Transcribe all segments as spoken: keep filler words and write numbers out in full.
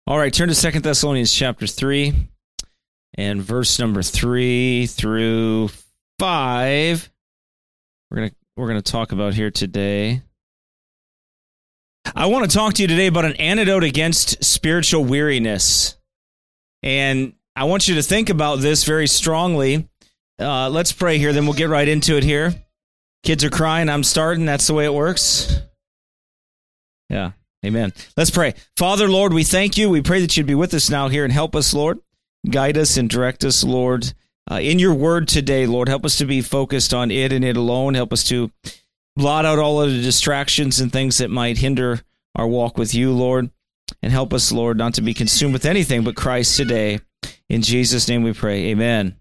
All right, turn to Second Thessalonians chapter three and verse number three through five. We're going to we're going to talk about here today. I want to talk to you today about an antidote against spiritual weariness. And I want you to think about this very strongly. Uh, let's pray here, then we'll get right into it here. Kids are crying, I'm starting, that's the way it works. Yeah, amen. Let's pray. Father, Lord, we thank you. We pray that you'd be with us now here and help us, Lord. Guide us and direct us, Lord. Uh, in your word today, Lord, help us to be focused on it and it alone. Help us to blot out all of the distractions and things that might hinder our walk with you, Lord. And help us, Lord, not to be consumed with anything but Christ today. In Jesus' name we pray. Amen.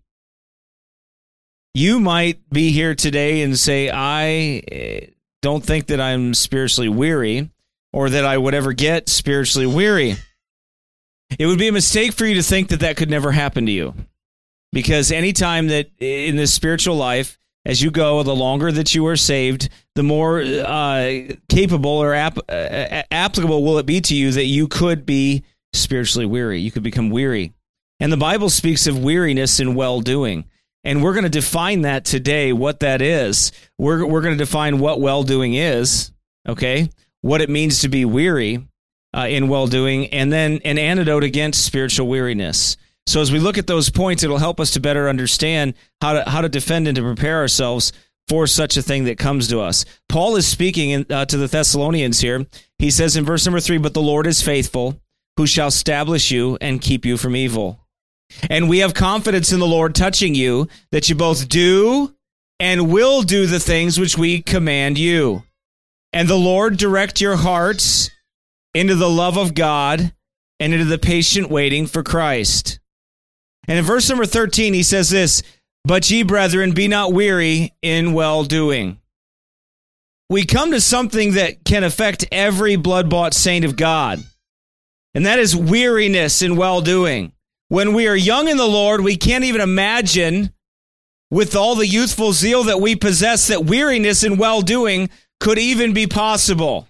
You might be here today and say, I don't think that I'm spiritually weary or that I would ever get spiritually weary. It would be a mistake for you to think that that could never happen to you. Because anytime that in this spiritual life, as you go, the longer that you are saved, the more uh, capable or ap- uh, applicable will it be to you that you could be spiritually weary. You could become weary. And the Bible speaks of weariness in well-doing. And we're going to define that today, what that is. We're, we're going to define what well-doing is, okay? What it means to be weary uh, in well-doing, and then an antidote against spiritual weariness. So as we look at those points, it'll help us to better understand how to how to defend and to prepare ourselves for such a thing that comes to us. Paul is speaking in, uh, to the Thessalonians here. He says in verse number three, "But the Lord is faithful, who shall establish you and keep you from evil. And we have confidence in the Lord touching you, that you both do and will do the things which we command you. And the Lord direct your hearts into the love of God and into the patient waiting for Christ." And in verse number thirteen, he says this, "But ye, brethren, be not weary in well-doing." We come to something that can affect every blood-bought saint of God, and that is weariness in well-doing. When we are young in the Lord, we can't even imagine, with all the youthful zeal that we possess, that weariness in well-doing could even be possible.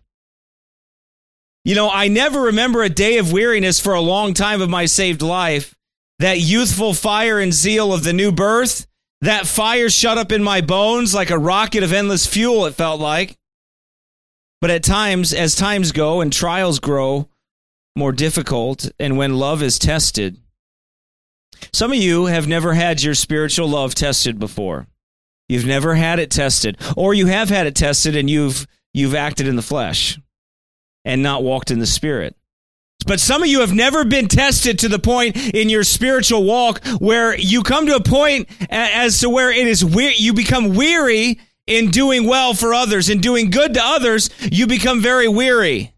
You know, I never remember a day of weariness for a long time of my saved life. That youthful fire and zeal of the new birth, that fire shut up in my bones like a rocket of endless fuel, it felt like. But at times, as times go and trials grow more difficult, and when love is tested, some of you have never had your spiritual love tested before. You've never had it tested, or you have had it tested and you've you've acted in the flesh and not walked in the Spirit. But some of you have never been tested to the point in your spiritual walk where you come to a point as to where it is we- you become weary in doing well for others and doing good to others. You become very weary.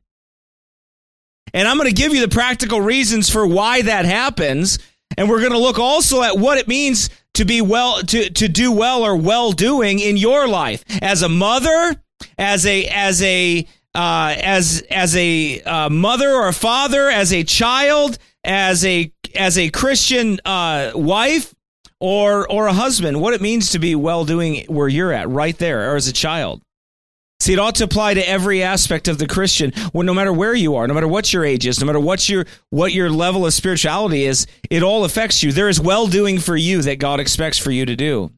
And I'm going to give you the practical reasons for why that happens. And we're going to look also at what it means to be well, to, to do well or well-doing in your life as a mother, as a, as a, Uh, as as a uh, mother or a father, as a child, as a as a Christian uh, wife or or a husband, what it means to be well-doing where you're at, right there, or as a child. See, it ought to apply to every aspect of the Christian, well, no matter where you are, no matter what your age is, no matter what your what your level of spirituality is, it all affects you. There is well-doing for you that God expects for you to do.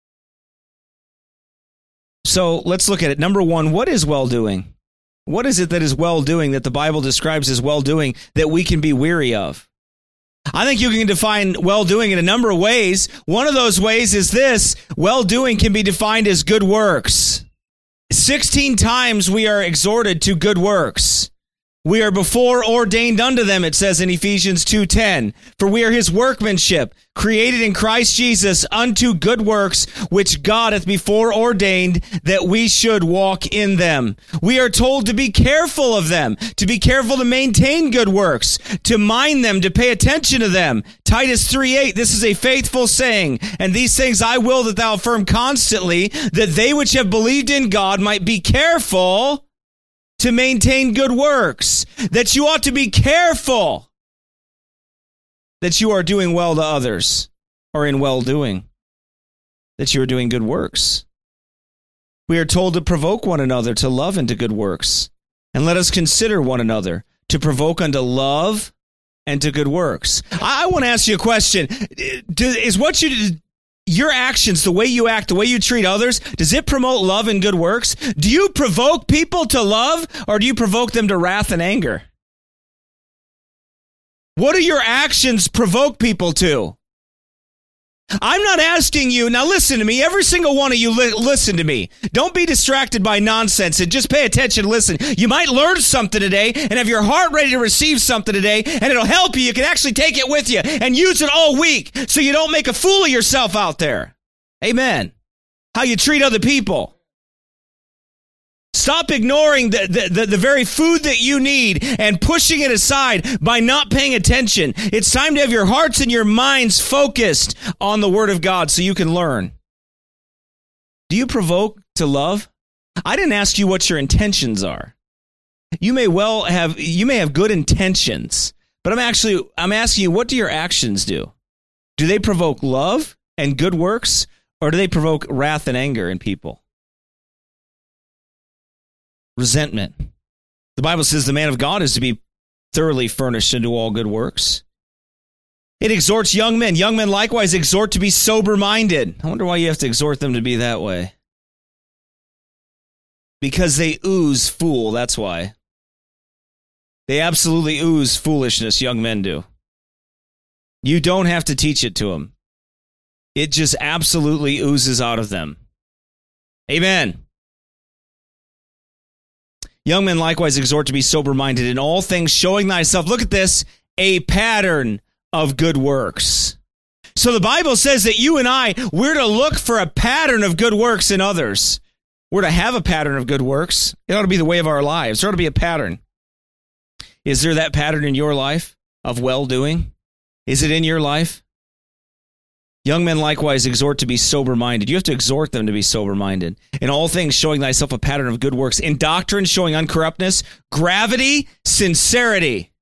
So let's look at it. Number one, what is well-doing? What is it that is well-doing that the Bible describes as well-doing that we can be weary of? I think you can define well-doing in a number of ways. One of those ways is this: well-doing can be defined as good works. Sixteen times we are exhorted to good works. We are before ordained unto them, it says in Ephesians two ten. For we are his workmanship, created in Christ Jesus unto good works, which God hath before ordained that we should walk in them. We are told to be careful of them, to be careful to maintain good works, to mind them, to pay attention to them. Titus three eight, this is a faithful saying, and these things I will that thou affirm constantly, that they which have believed in God might be careful to maintain good works, that you ought to be careful that you are doing well to others, or in well-doing, that you are doing good works. We are told to provoke one another to love and to good works, and let us consider one another to provoke unto love and to good works. I, I want to ask you a question. Do, is what you your actions, the way you act, the way you treat others, does it promote love and good works? Do you provoke people to love, or do you provoke them to wrath and anger? What do your actions provoke people to? I'm not asking you, now listen to me, every single one of you li- listen to me. Don't be distracted by nonsense and just pay attention, listen. You might learn something today and have your heart ready to receive something today, and it'll help you. You can actually take it with you and use it all week so you don't make a fool of yourself out there. Amen. How you treat other people. Stop ignoring the, the, the, the very food that you need and pushing it aside by not paying attention. It's time to have your hearts and your minds focused on the Word of God so you can learn. Do you provoke to love? I didn't ask you what your intentions are. You may well have, you may have good intentions, but I'm actually, I'm asking you, what do your actions do? Do they provoke love and good works, or do they provoke wrath and anger in people? Resentment. The Bible says the man of God is to be thoroughly furnished into all good works. It exhorts young men. Young men likewise exhort to be sober-minded. I wonder why you have to exhort them to be that way. Because they ooze fool, that's why. They absolutely ooze foolishness, young men do. You don't have to teach it to them. It just absolutely oozes out of them. Amen. Young men likewise exhort to be sober-minded in all things, showing thyself, look at this, a pattern of good works. So the Bible says that you and I, we're to look for a pattern of good works in others. We're to have a pattern of good works. It ought to be the way of our lives. There ought to be a pattern. Is there that pattern in your life of well-doing? Is it in your life? Young men likewise exhort to be sober-minded. You have to exhort them to be sober-minded. In all things, showing thyself a pattern of good works. In doctrine, showing uncorruptness, gravity, sincerity.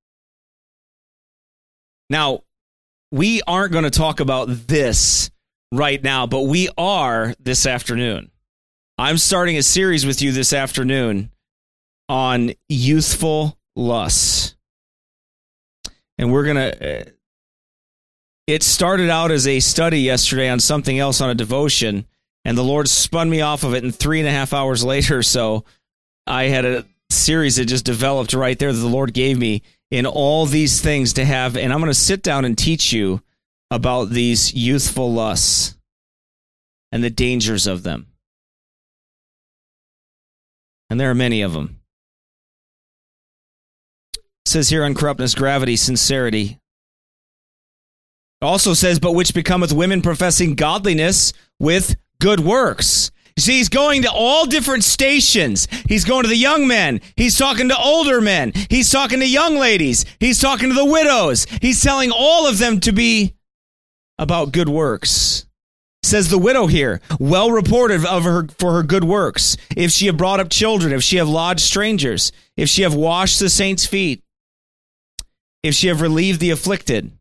Now, we aren't going to talk about this right now, but we are this afternoon. I'm starting a series with you this afternoon on youthful lusts. And we're going to... Uh, It started out as a study yesterday on something else on a devotion, and the Lord spun me off of it, and three and a half hours later or so, I had a series that just developed right there that the Lord gave me in all these things to have, and I'm going to sit down and teach you about these youthful lusts and the dangers of them. And there are many of them. It says here, uncorruptness, gravity, sincerity. Also says, but which becometh women professing godliness with good works. You see, he's going to all different stations. He's going to the young men. He's talking to older men. He's talking to young ladies. He's talking to the widows. He's telling all of them to be about good works. Says the widow here, well reported of her for her good works. If she have brought up children, if she have lodged strangers, if she have washed the saints' feet, if she have relieved the afflicted,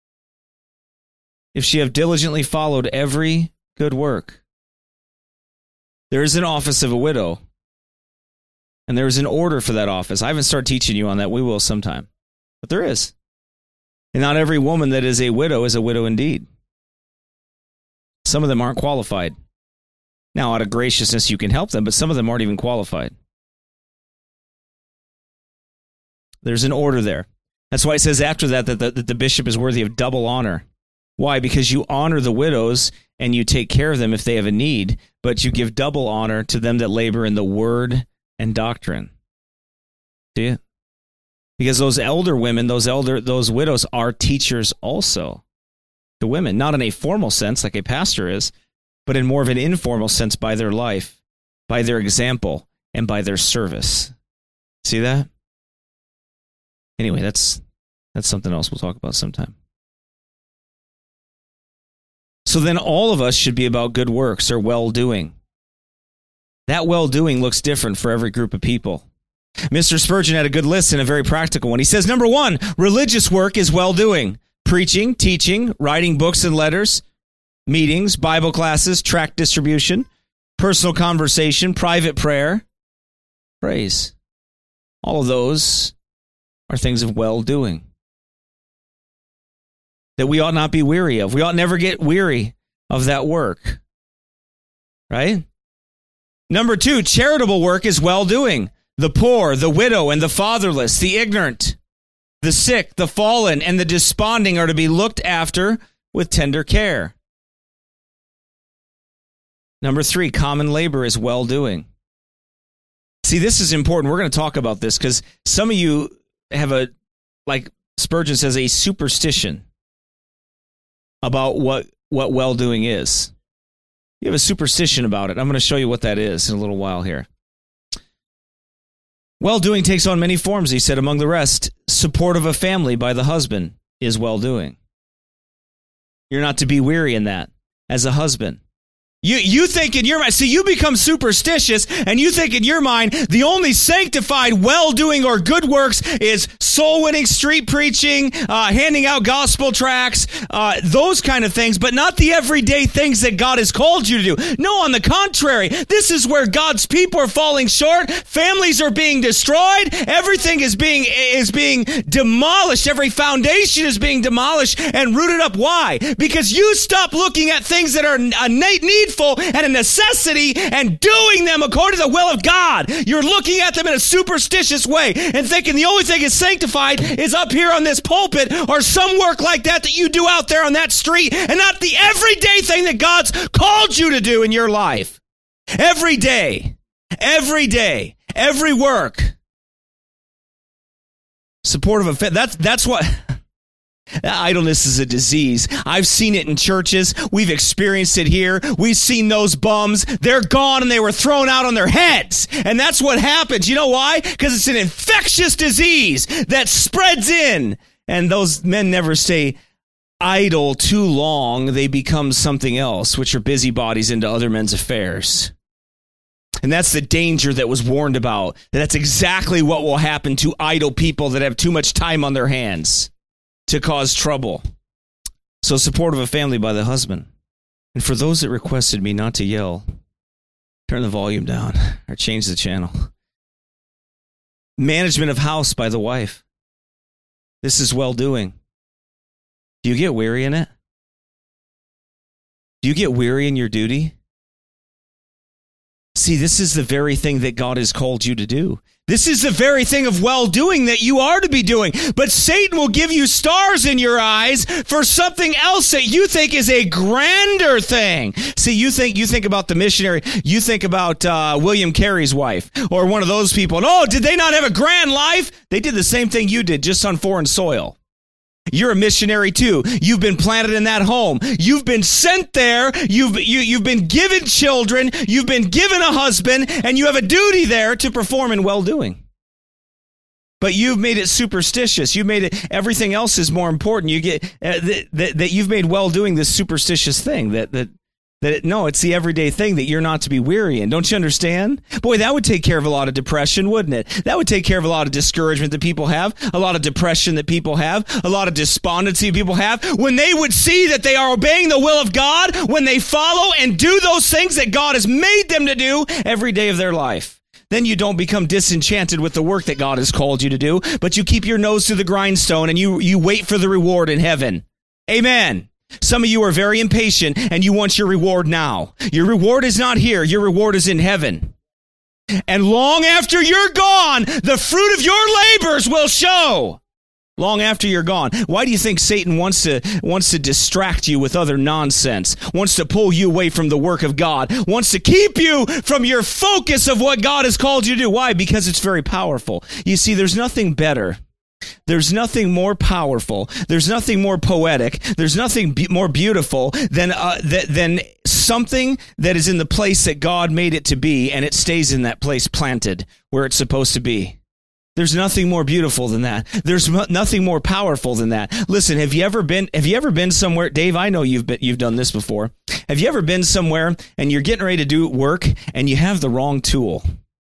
if she have diligently followed every good work. There is an office of a widow, and there is an order for that office. I haven't started teaching you on that. We will sometime. But there is. And not every woman that is a widow is a widow indeed. Some of them aren't qualified. Now, out of graciousness, you can help them, but some of them aren't even qualified. There's an order there. That's why it says after that that the, that the bishop is worthy of double honor. Why? Because you honor the widows and you take care of them if they have a need, but you give double honor to them that labor in the word and doctrine. See it? Because those elder women, those elder, those widows are teachers also to women, not in a formal sense like a pastor is, but in more of an informal sense by their life, by their example, and by their service. See that? Anyway, that's that's something else we'll talk about sometime. So then all of us should be about good works or well-doing. That well-doing looks different for every group of people. Mister Spurgeon had a good list and a very practical one. He says, number one, religious work is well-doing. Preaching, teaching, writing books and letters, meetings, Bible classes, tract distribution, personal conversation, private prayer, praise. All of those are things of well-doing. that we ought not be weary of. We ought never get weary of that work. Right? Number two, charitable work is well-doing. The poor, the widow, and the fatherless, the ignorant, the sick, the fallen, and the desponding are to be looked after with tender care. Number three, common labor is well-doing. See, this is important. We're going to talk about this because some of you have a, like Spurgeon says, a superstition about what, what well-doing is. You have a superstition about it. I'm going to show you what that is in a little while here. Well-doing takes on many forms, he said. Among the rest, support of a family by the husband is well-doing. You're not to be weary in that as a husband. You you think in your mind, see, you become superstitious, and you think in your mind the only sanctified well-doing or good works is soul-winning, street preaching, uh, handing out gospel tracts, uh, those kind of things, but not the everyday things that God has called you to do. No, on the contrary, this is where God's people are falling short. Families are being destroyed. Everything is being is being demolished. Every foundation is being demolished and rooted up. Why? Because you stop looking at things that are a needful and a necessity and doing them according to the will of God. You're looking at them in a superstitious way and thinking the only thing is sanctified is up here on this pulpit or some work like that that you do out there on that street and not the everyday thing that God's called you to do in your life. Every day, every day, every work. Supportive of, that's, that's what... Idleness is a disease. I've seen it in churches. We've experienced it here. We've seen those bums. They're gone and they were thrown out on their heads. And that's what happens. You know why? Because it's an infectious disease that spreads in. And those men never stay idle too long. They become something else, which are busybodies into other men's affairs. And that's the danger that was warned about. That's exactly what will happen to idle people that have too much time on their hands to cause trouble. So support of a family by the husband. And for those that requested me not to yell, turn the volume down or change the channel. Management of house by the wife. This is well-doing. Do you get weary in it? Do you get weary in your duty? See, this is the very thing that God has called you to do. This is the very thing of well-doing that you are to be doing. But Satan will give you stars in your eyes for something else that you think is a grander thing. See, you think you think about the missionary. You think about uh, William Carey's wife or one of those people. And, oh, did they not have a grand life? They did the same thing you did, just on foreign soil. You're a missionary too. You've been planted in that home. You've been sent there. You've you, you've been given children. You've been given a husband, and you have a duty there to perform in well-doing. But you've made it superstitious. You've made it everything else is more important. You get uh, that, that that you've made well-doing this superstitious thing. That that that it, no, it's the everyday thing that you're not to be weary in. Don't you understand? Boy, that would take care of a lot of depression, wouldn't it? That would take care of a lot of discouragement that people have, a lot of depression that people have, a lot of despondency people have. When they would see that they are obeying the will of God, when they follow and do those things that God has made them to do every day of their life. Then you don't become disenchanted with the work that God has called you to do, but you keep your nose to the grindstone and you, you wait for the reward in heaven. Amen. Some of you are very impatient and you want your reward now. Your reward is not here. Your reward is in heaven. And long after you're gone, the fruit of your labors will show. Long after you're gone. Why do you think Satan wants to wants to distract you with other nonsense? Wants to pull you away from the work of God? Wants to keep you from your focus of what God has called you to do? Why? Because it's very powerful. You see, there's nothing better. There's nothing more powerful. There's nothing more poetic. There's nothing be- more beautiful than uh, th- than something that is in the place that God made it to be, and it stays in that place planted where it's supposed to be. There's nothing more beautiful than that. There's m- nothing more powerful than that. Listen, have you ever been? Have you ever been somewhere, Dave? I know you've been, you've done this before. Have you ever been somewhere and you're getting ready to do work and you have the wrong tool?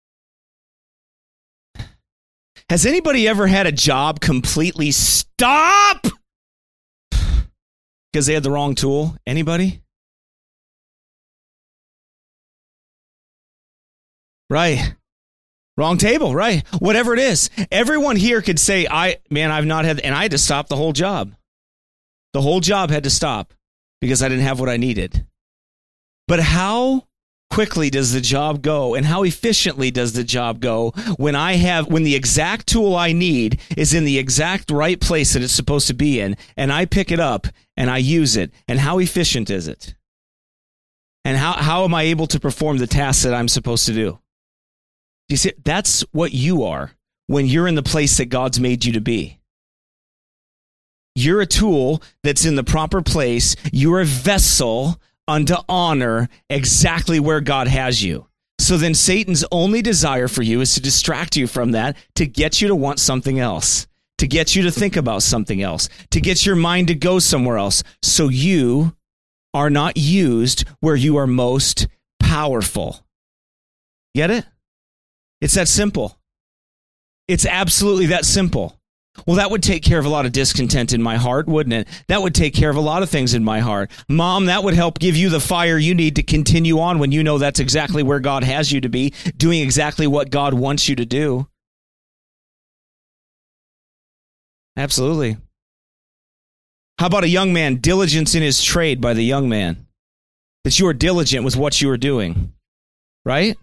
Has anybody ever had a job completely stop because they had the wrong tool? Anybody? Right. Wrong table, right. Whatever it is. Everyone here could say, I man, I've not had, and I had to stop the whole job. The whole job had to stop because I didn't have what I needed. But how quickly does the job go, and how efficiently does the job go when I have when the exact tool I need is in the exact right place that it's supposed to be in, and I pick it up and I use it, and how efficient is it? And how, how am I able to perform the tasks that I'm supposed to do? You see, that's what you are when you're in the place that God's made you to be. You're a tool that's in the proper place. You're a vessel unto honor exactly where God has you. So then Satan's only desire for you is to distract you from that, to get you to want something else, to get you to think about something else, to get your mind to go somewhere else, so you are not used where you are most powerful. Get it? It's that simple. It's absolutely that simple. Well, that would take care of a lot of discontent in my heart, wouldn't it? That would take care of a lot of things in my heart. Mom, that would help give you the fire you need to continue on when you know that's exactly where God has you to be, doing exactly what God wants you to do. Absolutely. How about a young man, diligence in his trade by the young man? That you are diligent with what you are doing, right?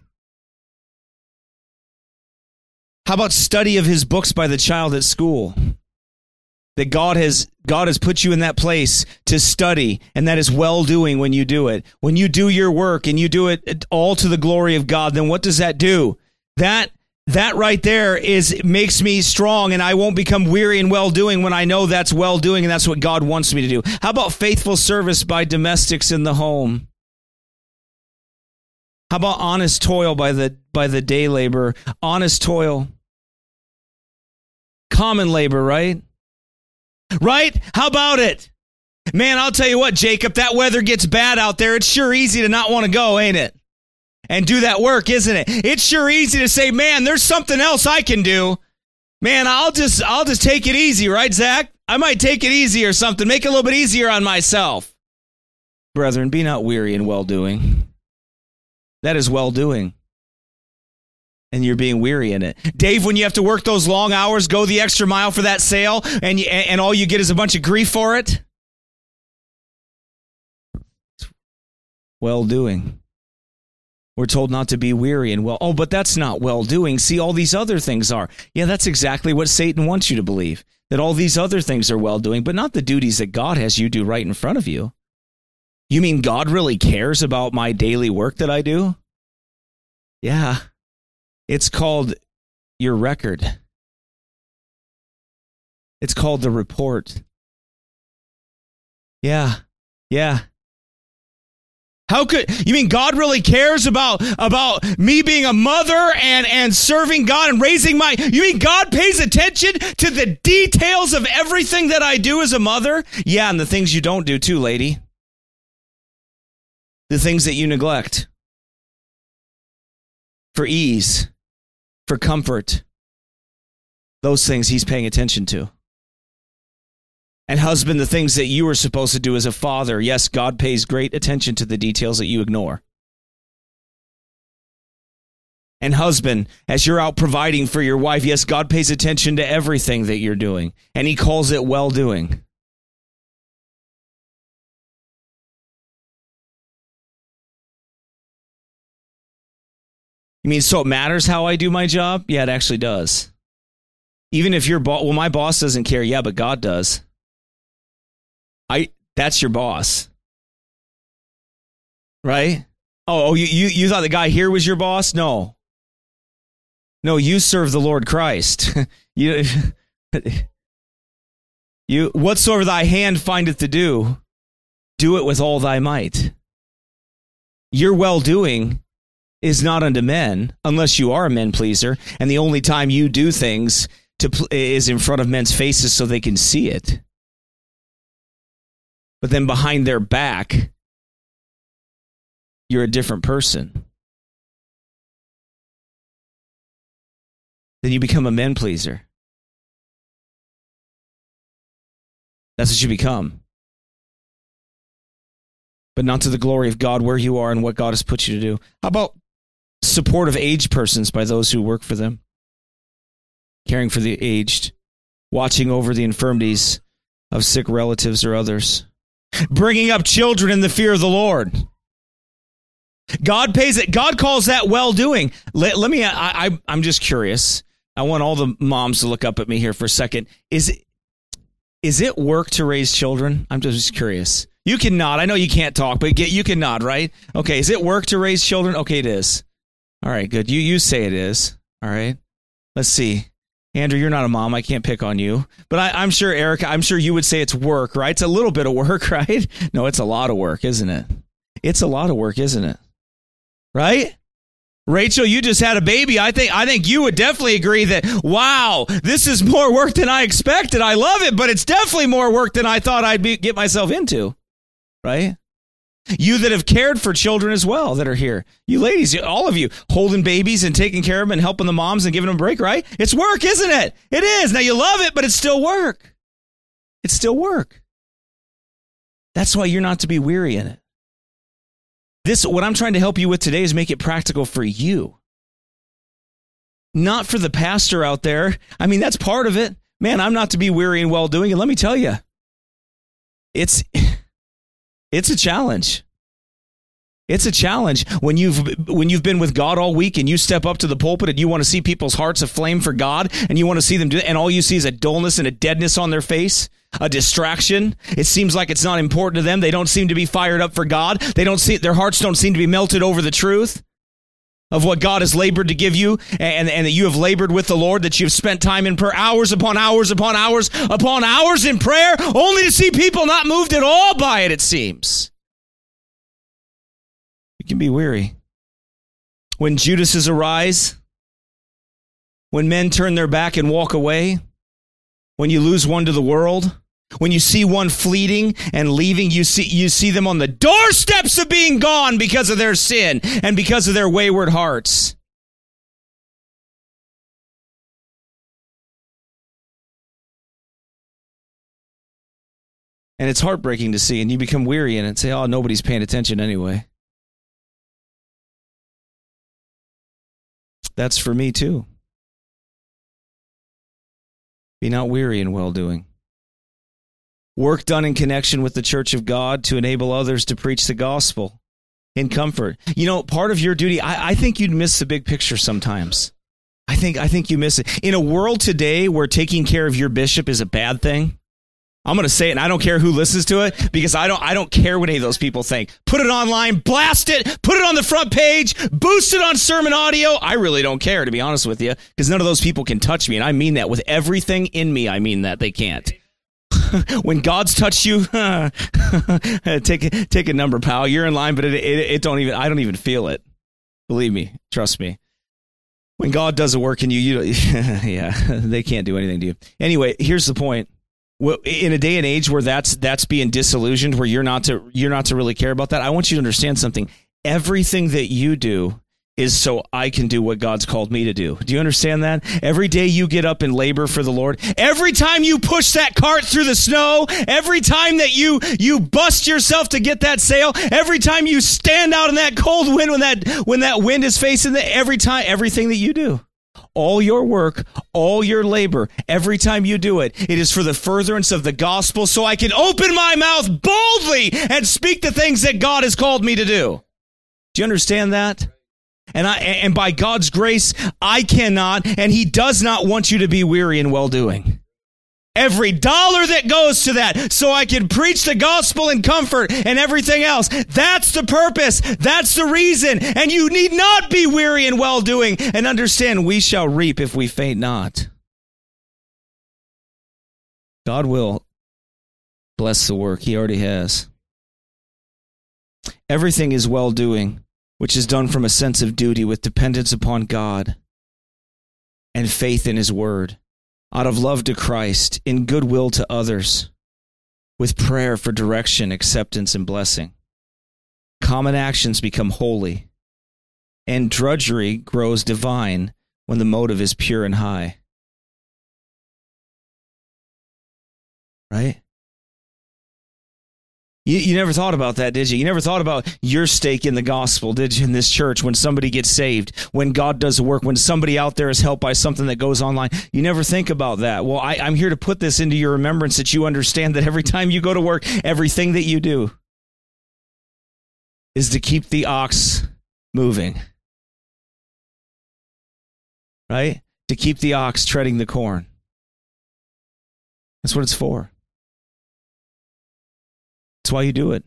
How about study of his books by the child at school? That God has God has put you in that place to study, and that is well-doing when you do it. When you do your work and you do it all to the glory of God, then what does that do? That that right there is makes me strong, and I won't become weary in well-doing when I know that's well-doing and that's what God wants me to do. How about faithful service by domestics in the home? How about honest toil by the by the day labor? Honest toil. Common labor, right? Right? How about it? Man, I'll tell you what, Jacob, that weather gets bad out there. It's sure easy to not want to go, ain't it? And do that work, isn't it? It's sure easy to say, man, there's something else I can do. Man, I'll just I'll just take it easy, right, Zach? I might take it easy or something. Make it a little bit easier on myself. Brethren, be not weary in well-doing. That is well-doing. And you're being weary in it. Dave, when you have to work those long hours, go the extra mile for that sale, and you, and all you get is a bunch of grief for it? Well-doing. We're told not to be weary and well. Oh, but that's not well-doing. See, all these other things are. Yeah, that's exactly what Satan wants you to believe, that all these other things are well-doing, but not the duties that God has you do right in front of you. You mean God really cares about my daily work that I do? Yeah. It's called your record. It's called the report. Yeah. Yeah. How could you mean God really cares about about me being a mother and and serving God and raising my you mean God pays attention to the details of everything that I do as a mother? Yeah, and the things you don't do too, lady. The things that you neglect. For ease, for comfort. Those things he's paying attention to. And husband, the things that you are supposed to do as a father. Yes, God pays great attention to the details that you ignore. And husband, as you're out providing for your wife, yes, God pays attention to everything that you're doing. And he calls it well-doing. You mean, so it matters how I do my job? Yeah, it actually does. Even if your boss, well, my boss doesn't care. Yeah, but God does. I, that's your boss. Right? Oh, oh, you, you, you thought the guy here was your boss? No. No, you serve the Lord Christ. you, you, whatsoever thy hand findeth to do, do it with all thy might. Your well-doing is not unto men, unless you are a men pleaser, and the only time you do things to pl- is in front of men's faces so they can see it. But then behind their back, you're a different person. Then you become a men pleaser. That's what you become. But not to the glory of God where you are and what God has put you to do. How about support of aged persons by those who work for them? Caring for the aged, watching over the infirmities of sick relatives or others. Bringing up children in the fear of the Lord. God pays it. God calls that well-doing. Let, let me, I, I, I'm just curious. I want all the moms to look up at me here for a second. Is it, is it work to raise children? I'm just curious. You can nod. I know you can't talk, but you can nod, right? Okay, is it work to raise children? Okay, it is. All right, good. You you say it is. All right. Let's see. Andrew, you're not a mom. I can't pick on you. But I, I'm sure, Erica, I'm sure you would say it's work, right? It's a little bit of work, right? No, it's a lot of work, isn't it? It's a lot of work, isn't it? Right? Rachel, you just had a baby. I think I think you would definitely agree that, wow, this is more work than I expected. I love it, but it's definitely more work than I thought I'd be, get myself into. Right? You that have cared for children as well that are here. You ladies, all of you, holding babies and taking care of them and helping the moms and giving them a break, right? It's work, isn't it? It is. Now, you love it, but it's still work. It's still work. That's why you're not to be weary in it. This, what I'm trying to help you with today is make it practical for you. Not for the pastor out there. I mean, that's part of it. Man, I'm not to be weary in well-doing. And let me tell you, it's... It's a challenge. It's a challenge when you've when you've been with God all week and you step up to the pulpit and you want to see people's hearts aflame for God and you want to see them do it, and all you see is a dullness and a deadness on their face, a distraction. It seems like it's not important to them. They don't seem to be fired up for God. They don't see their hearts don't seem to be melted over the truth of what God has labored to give you, and, and that you have labored with the Lord, that you've spent time in prayer, hours upon hours upon hours upon hours in prayer, only to see people not moved at all by it, it seems. You can be weary. When Judases arise, when men turn their back and walk away, when you lose one to the world, when you see one fleeting and leaving, you see you see them on the doorsteps of being gone because of their sin and because of their wayward hearts. And it's heartbreaking to see, and you become weary in it and say, oh, nobody's paying attention anyway. That's for me too. Be not weary in well-doing. Work done in connection with the church of God to enable others to preach the gospel in comfort. You know, part of your duty, I, I think you'd miss the big picture sometimes. I think I think you miss it. In a world today where taking care of your bishop is a bad thing, I'm going to say it, and I don't care who listens to it, because I don't I don't care what any of those people think. Put it online, blast it, put it on the front page, boost it on sermon audio. I really don't care, to be honest with you, because none of those people can touch me, and I mean that with everything in me. I mean that. They can't. When God's touched you, take take a number, pal. You're in line, but it, it it don't even I don't even feel it. Believe me, trust me. When God does a work in you, you yeah, they can't do anything to you. Anyway, here's the point. In a day and age where that's that's being disillusioned, where you're not to you're not to really care about that, I want you to understand something. Everything that you do is so I can do what God's called me to do. Do you understand that? Every day you get up and labor for the Lord, every time you push that cart through the snow, every time that you you bust yourself to get that sail, every time you stand out in that cold wind when that when that wind is facing the every time everything that you do, all your work, all your labor, every time you do it, it is for the furtherance of the gospel, so I can open my mouth boldly and speak the things that God has called me to do. Do you understand that? And I and by God's grace, I cannot, and He does not want you to be weary in well-doing. Every dollar that goes to that, so I can preach the gospel in comfort and everything else, that's the purpose. That's the reason. And you need not be weary in well-doing, and understand we shall reap if we faint not. God will bless the work. He already has. Everything is well-doing, which is done from a sense of duty with dependence upon God and faith in His word, out of love to Christ, in goodwill to others, with prayer for direction, acceptance, and blessing. Common actions become holy, and drudgery grows divine when the motive is pure and high. Right? You, you never thought about that, did you? You never thought about your stake in the gospel, did you, in this church, when somebody gets saved, when God does the work, when somebody out there is helped by something that goes online? You never think about that. Well, I, I'm here to put this into your remembrance, that you understand that every time you go to work, everything that you do is to keep the ox moving. Right? To keep the ox treading the corn. That's what it's for. That's why you do it.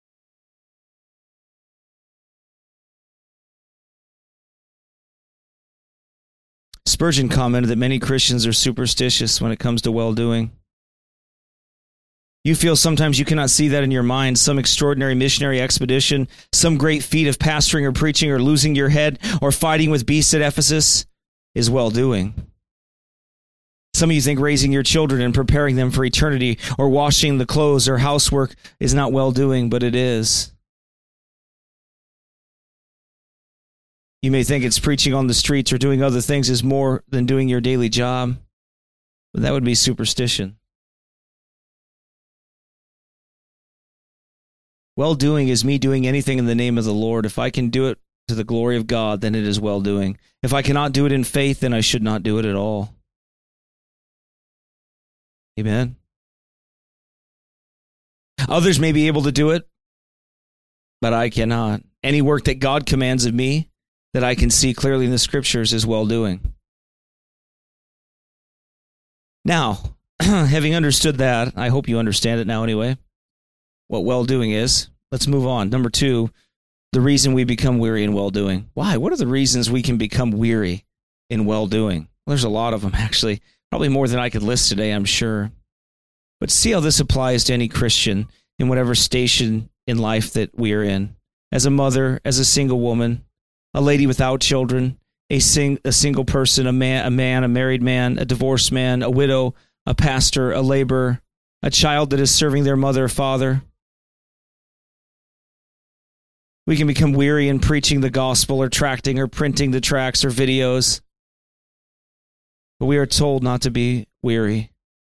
Spurgeon commented that many Christians are superstitious when it comes to well-doing. You feel sometimes you cannot see that in your mind, some extraordinary missionary expedition, some great feat of pastoring or preaching or losing your head or fighting with beasts at Ephesus is well-doing. Some of you think raising your children and preparing them for eternity or washing the clothes or housework is not well-doing, but it is. You may think it's preaching on the streets or doing other things is more than doing your daily job, but that would be superstition. Well-doing is me doing anything in the name of the Lord. If I can do it to the glory of God, then it is well-doing. If I cannot do it in faith, then I should not do it at all. Amen. Others may be able to do it, but I cannot. Any work that God commands of me that I can see clearly in the Scriptures is well-doing. Now, having understood that, I hope you understand it now anyway, what well-doing is. Let's move on. Number two, the reason we become weary in well-doing. Why? What are the reasons we can become weary in well-doing? Well, there's a lot of them, actually. Probably more than I could list today, I'm sure. But see how this applies to any Christian in whatever station in life that we are in. As a mother, as a single woman, a lady without children, a, sing, a single person, a man, a man, a married man, a divorced man, a widow, a pastor, a laborer, a child that is serving their mother or father. We can become weary in preaching the gospel or tracting or printing the tracts or videos. But we are told not to be weary.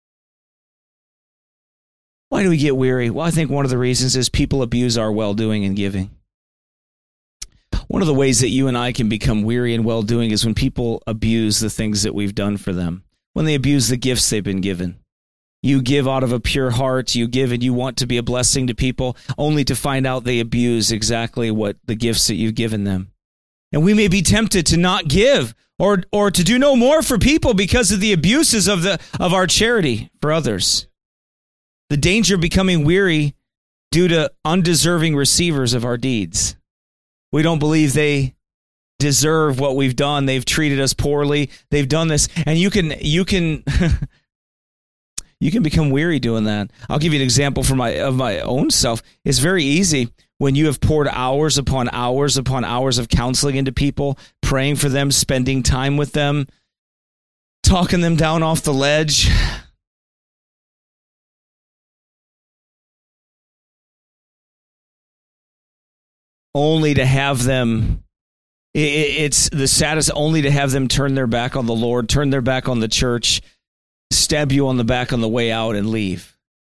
Why do we get weary? Well, I think one of the reasons is people abuse our well-doing and giving. One of the ways that you and I can become weary in well-doing is when people abuse the things that we've done for them, when they abuse the gifts they've been given. You give out of a pure heart, you give and you want to be a blessing to people, only to find out they abuse exactly what the gifts that you've given them. And we may be tempted to not give or or to do no more for people because of the abuses of the of our charity for others. The danger of becoming weary due to undeserving receivers of our deeds. We don't believe they deserve what we've done. They've treated us poorly. They've done this. And you can you can you can become weary doing that. I'll give you an example from my of my own self. It's very easy when you have poured hours upon hours upon hours of counseling into people, praying for them, spending time with them, talking them down off the ledge. Only to have them, it's the saddest, only to have them turn their back on the Lord, turn their back on the church, stab you on the back on the way out and leave.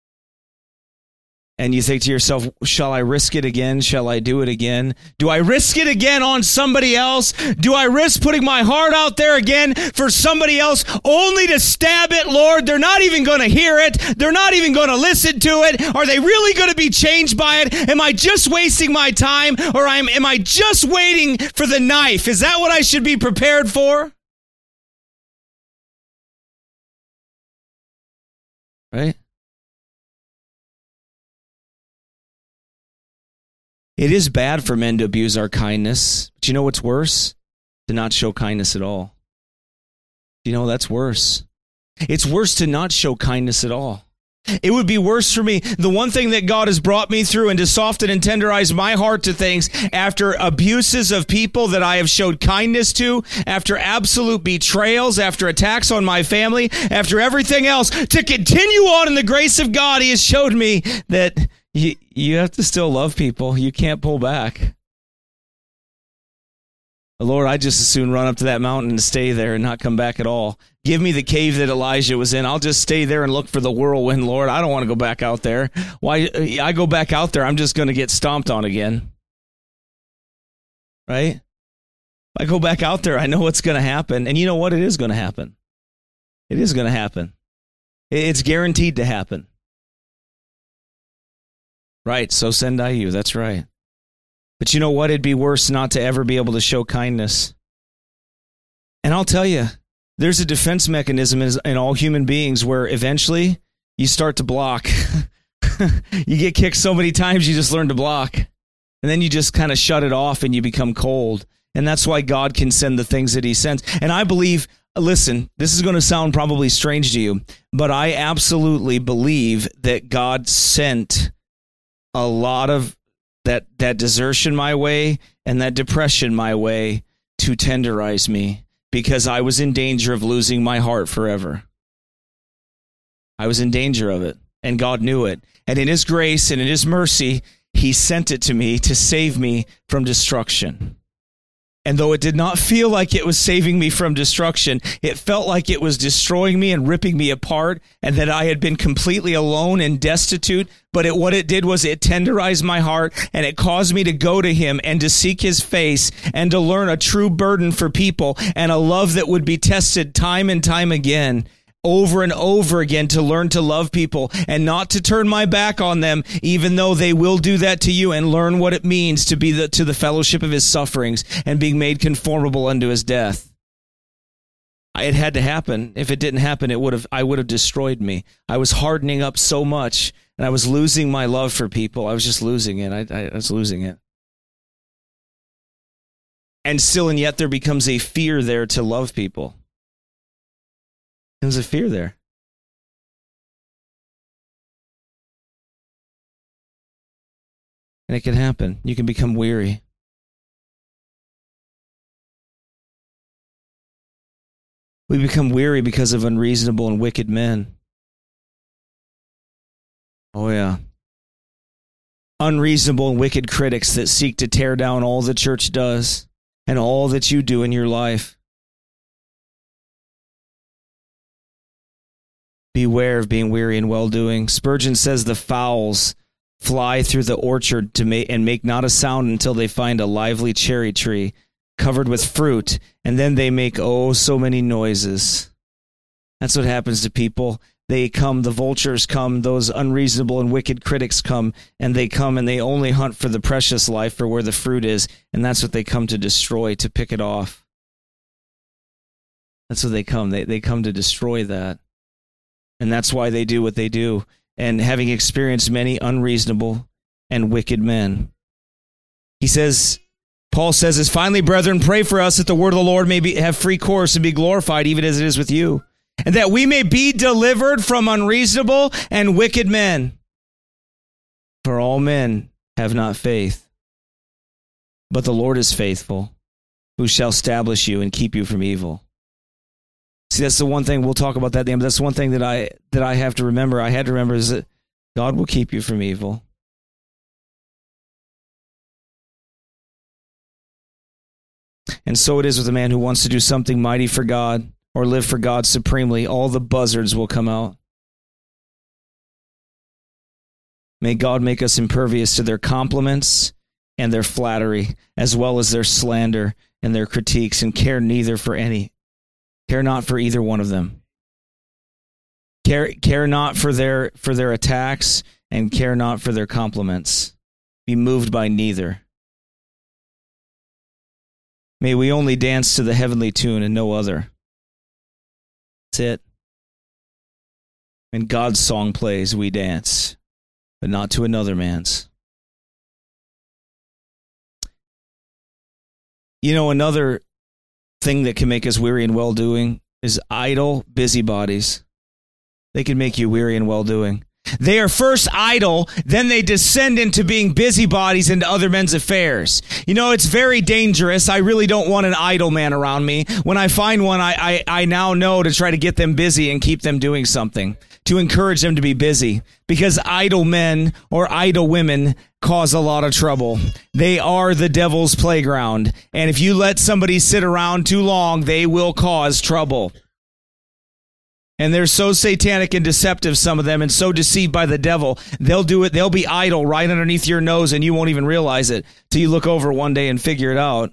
And you think to yourself, shall I risk it again? Shall I do it again? Do I risk it again on somebody else? Do I risk putting my heart out there again for somebody else only to stab it, Lord? They're not even going to hear it. They're not even going to listen to it. Are they really going to be changed by it? Am I just wasting my time? Or am, am I just waiting for the knife? Is that what I should be prepared for? Right? It is bad for men to abuse our kindness. But you know what's worse? To not show kindness at all. You know, that's worse. It's worse to not show kindness at all. It would be worse for me. The one thing that God has brought me through and to soften and tenderize my heart to things after abuses of people that I have showed kindness to, after absolute betrayals, after attacks on my family, after everything else, to continue on in the grace of God, He has showed me that You, you have to still love people. You can't pull back. Lord, I'd just as soon run up to that mountain and stay there and not come back at all. Give me the cave that Elijah was in. I'll just stay there and look for the whirlwind, Lord. I don't want to go back out there. Why? I go back out there, I'm just going to get stomped on again. Right? If I go back out there, I know what's going to happen. And you know what? It is going to happen. It is going to happen. It's guaranteed to happen. Right, so send I you. That's right. But you know what? It'd be worse not to ever be able to show kindness. And I'll tell you, there's a defense mechanism in, in all human beings where eventually you start to block. You get kicked so many times, you just learn to block. And then you just kind of shut it off and you become cold. And that's why God can send the things that he sends. And I believe, listen, this is going to sound probably strange to you, but I absolutely believe that God sent a lot of that that desertion my way and that depression my way to tenderize me because I was in danger of losing my heart forever. I was in danger of it, and God knew it. And in his grace and in his mercy, he sent it to me to save me from destruction. And though it did not feel like it was saving me from destruction, it felt like it was destroying me and ripping me apart and that I had been completely alone and destitute. But it, what it did was it tenderized my heart and it caused me to go to him and to seek his face and to learn a true burden for people and a love that would be tested time and time again, over and over again, to learn to love people and not to turn my back on them, even though they will do that to you, and learn what it means to be the, to the fellowship of his sufferings and being made conformable unto his death. It had to happen. If it didn't happen, it would have, I would have destroyed me. I was hardening up so much and I was losing my love for people. I was just losing it. I, I was losing it. And still and yet there becomes a fear there to love people. There's a fear there. And it can happen. You can become weary. We become weary because of unreasonable and wicked men. Oh, yeah. Unreasonable and wicked critics that seek to tear down all the church does and all that you do in your life. Beware of being weary in well-doing. Spurgeon says the fowls fly through the orchard to make and make not a sound until they find a lively cherry tree covered with fruit, and then they make, oh, so many noises. That's what happens to people. They come, the vultures come, those unreasonable and wicked critics come, and they come and they only hunt for the precious life, for where the fruit is, and that's what they come to destroy, to pick it off. That's what they come. They, they come to destroy that. And that's why they do what they do. And having experienced many unreasonable and wicked men. He says, Paul says, "As finally, brethren, pray for us that the word of the Lord may be, have free course and be glorified, even as it is with you. And that we may be delivered from unreasonable and wicked men. For all men have not faith. But the Lord is faithful, who shall establish you and keep you from evil." See, that's the one thing, we'll talk about that then, but that's the one thing that I that I have to remember, I had to remember, is that God will keep you from evil. And so it is with a man who wants to do something mighty for God or live for God supremely. All the buzzards will come out. May God make us impervious to their compliments and their flattery, as well as their slander and their critiques, and care neither for any. Care not for either one of them. Care, care not for their for their attacks, and care not for their compliments. Be moved by neither. May we only dance to the heavenly tune and no other. That's it. When God's song plays, we dance, but not to another man's. You know, another thing that can make us weary and well-doing is idle busybodies. They can make you weary and well-doing. They are first idle, then they descend into being busybodies into other men's affairs. You know, it's very dangerous. I really don't want an idle man around me. When I find one, I, I, I now know to try to get them busy and keep them doing something, to encourage them to be busy, because idle men or idle women cause a lot of trouble. They are the devil's playground. And if you let somebody sit around too long, they will cause trouble. And they're so satanic and deceptive, some of them, and so deceived by the devil, they'll do it. They'll be idle right underneath your nose, and you won't even realize it till you look over one day and figure it out.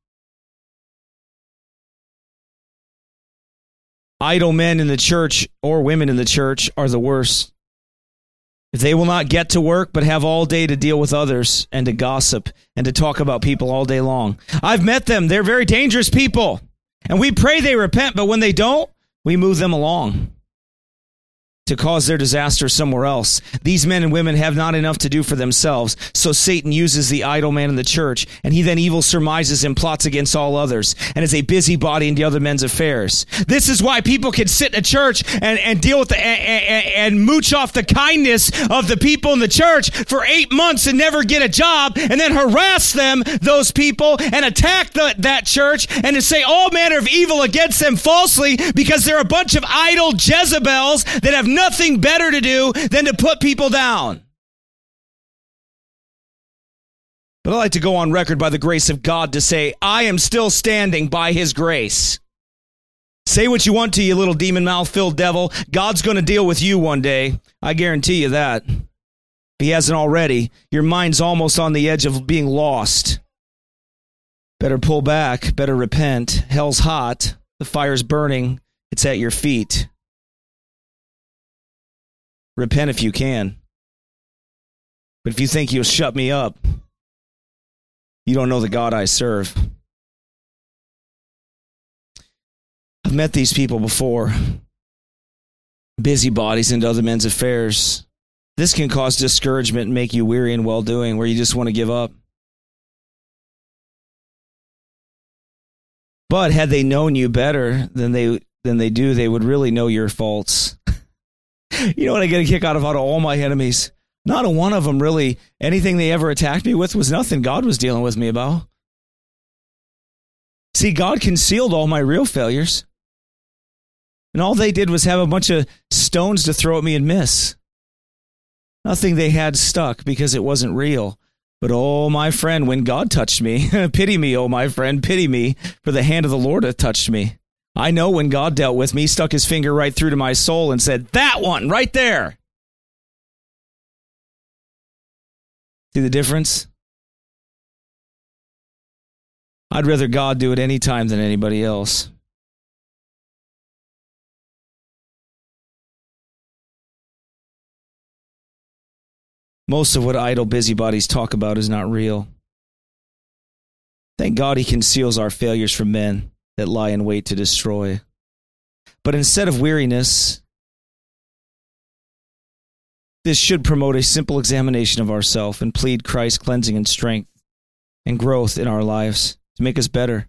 Idle men in the church or women in the church are the worst. If they will not get to work, but have all day to deal with others and to gossip and to talk about people all day long. I've met them. They're very dangerous people. And we pray they repent, but when they don't, we move them along to cause their disaster somewhere else. These men and women have not enough to do for themselves, so Satan uses the idle man in the church, and he then evil surmises and plots against all others, and is a busybody in the other men's affairs. This is why people can sit in a church and, and deal with the, and, and, and mooch off the kindness of the people in the church for eight months and never get a job, and then harass them, those people, and attack the, that church, and to say all manner of evil against them falsely, because they're a bunch of idle Jezebels that have nothing better to do than to put people down. But I like to go on record by the grace of God to say, I am still standing by his grace. Say what you want to, you little demon mouth-filled devil. God's going to deal with you one day. I guarantee you that. If he hasn't already, your mind's almost on the edge of being lost. Better pull back. Better repent. Hell's hot. The fire's burning. It's at your feet. Repent if you can. But if you think you'll shut me up, you don't know the God I serve. I've met these people before. Busybodies into other men's affairs. This can cause discouragement and make you weary in well-doing, where you just want to give up. But had they known you better than they than they do, they would really know your faults. You know what I get a kick out of? Out of all my enemies, not a one of them really, anything they ever attacked me with was nothing God was dealing with me about. See, God concealed all my real failures. And all they did was have a bunch of stones to throw at me and miss. Nothing they had stuck because it wasn't real. But oh, my friend, when God touched me, pity me, oh, my friend, pity me, for the hand of the Lord hath touched me. I know when God dealt with me, stuck his finger right through to my soul and said, that one right there. See the difference? I'd rather God do it any time than anybody else. Most of what idle busybodies talk about is not real. Thank God he conceals our failures from men that lie in wait to destroy. But instead of weariness, this should promote a simple examination of ourselves and plead Christ's cleansing and strength and growth in our lives to make us better,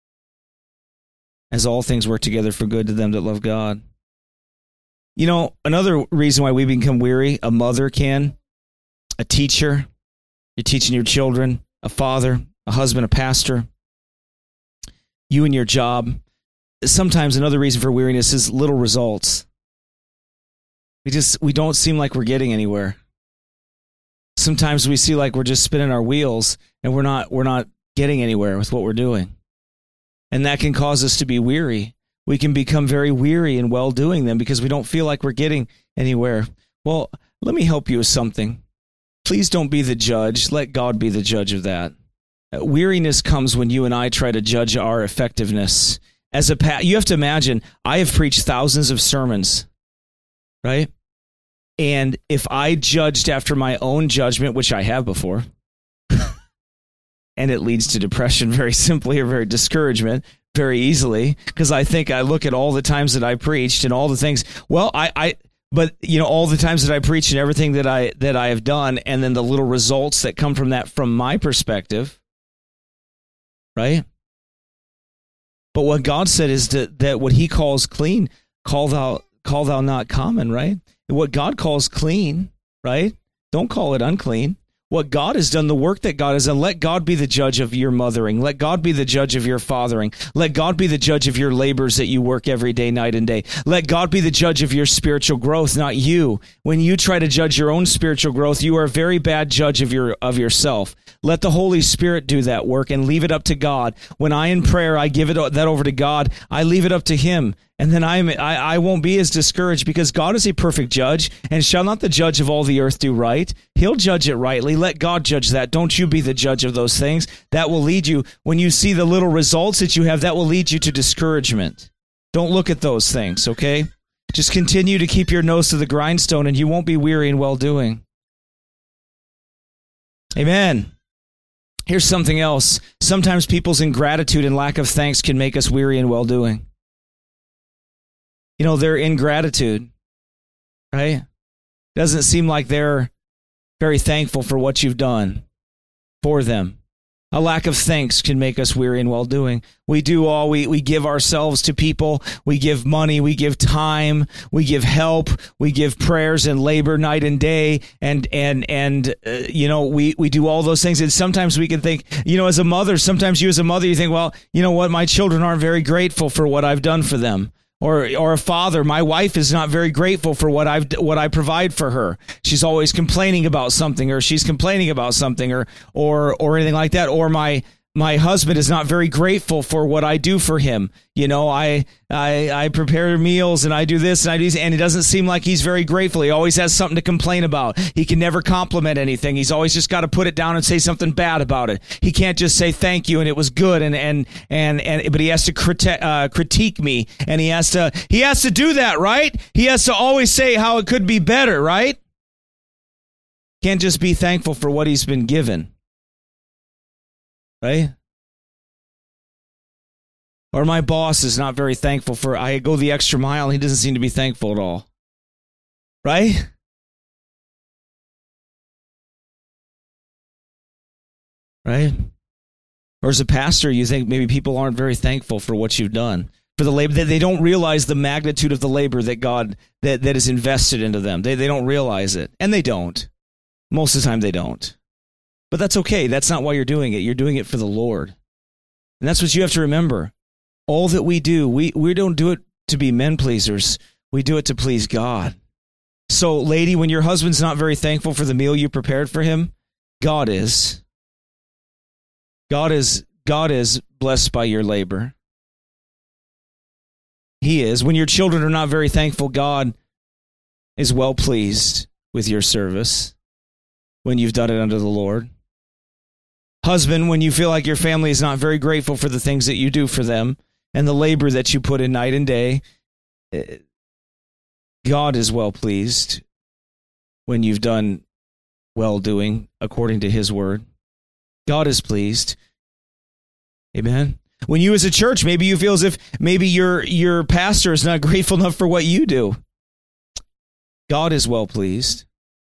as all things work together for good to them that love God. You know, another reason why we become weary, a mother can, a teacher, you're teaching your children, a father, a husband, a pastor, you and your job. Sometimes another reason for weariness is little results. We just, we don't seem like we're getting anywhere. Sometimes we see like we're just spinning our wheels and we're not, we're not getting anywhere with what we're doing. And that can cause us to be weary. We can become very weary in well-doing them because we don't feel like we're getting anywhere. Well, let me help you with something. Please don't be the judge. Let God be the judge of that. Weariness comes when you and I try to judge our effectiveness. As a pa- you have to imagine, I have preached thousands of sermons, right? And if I judged after my own judgment, which I have before, and it leads to depression very simply, or very discouragement very easily, because I think I look at all the times that I preached and all the things. Well, I, I, but you know, all the times that I preached and everything that I that I have done, and then the little results that come from that, from my perspective. Right? But what God said is that, that what he calls clean, call thou, call thou not common, right? And what God calls clean, right? Don't call it unclean. what God has done, the work that God has done. Let God be the judge of your mothering. Let God be the judge of your fathering. Let God be the judge of your labors that you work every day, night and day. Let God be the judge of your spiritual growth, not you. When you try to judge your own spiritual growth, you are a very bad judge of your of yourself. Let the Holy Spirit do that work and leave it up to God. When I in prayer, I give it that over to God. I leave it up to Him. And then I'm, I, I won't be as discouraged because God is a perfect judge. And shall not the judge of all the earth do right? He'll judge it rightly. Let God judge that. Don't you be the judge of those things. That will lead you, when you see the little results that you have, that will lead you to discouragement. Don't look at those things, okay? Just continue to keep your nose to the grindstone and you won't be weary in well-doing. Amen. Here's something else. Sometimes people's ingratitude and lack of thanks can make us weary in well-doing. You know, their ingratitude, right? Doesn't seem like they're very thankful for what you've done for them. A lack of thanks can make us weary in well-doing. We do all, we, we give ourselves to people, we give money, we give time, we give help, we give prayers and labor night and day, and, and, and uh, you know, we, we do all those things. And sometimes we can think, you know, as a mother, sometimes you as a mother, you think, well, you know what, my children aren't very grateful for what I've done for them. Or or a father, my wife is not very grateful for what I've what I provide for her. She's always complaining about something, or she's complaining about something, or or or anything like that. Or my my husband is not very grateful for what I do for him. You know, I I I prepare meals and I do this and I do this, and it doesn't seem like he's very grateful. He always has something to complain about. He can never compliment anything. He's always just got to put it down and say something bad about it. He can't just say thank you and it was good, and and and and but he has to criti- uh, critique me, and he has to he has to do that, right? He has to always say how it could be better, right? Can't just be thankful for what he's been given. Right? Or my boss is not very thankful for, I go the extra mile, and he doesn't seem to be thankful at all. Right? Right? Or as a pastor, you think maybe people aren't very thankful for what you've done, for the labor, that they don't realize the magnitude of the labor that God, that, that is invested into them. They, they don't realize it. And they don't. Most of the time they don't. But that's okay. That's not why you're doing it. You're doing it for the Lord. And that's what you have to remember. All that we do, we, we don't do it to be men pleasers. We do it to please God. So, lady, when your husband's not very thankful for the meal you prepared for him, God is. God is, God is blessed by your labor. He is. When your children are not very thankful, God is well pleased with your service when you've done it unto the Lord. Husband, when you feel like your family is not very grateful for the things that you do for them and the labor that you put in night and day, God is well pleased when you've done well doing according to his word. God is pleased. Amen. When you as a church, maybe you feel as if maybe your your pastor is not grateful enough for what you do. God is well pleased.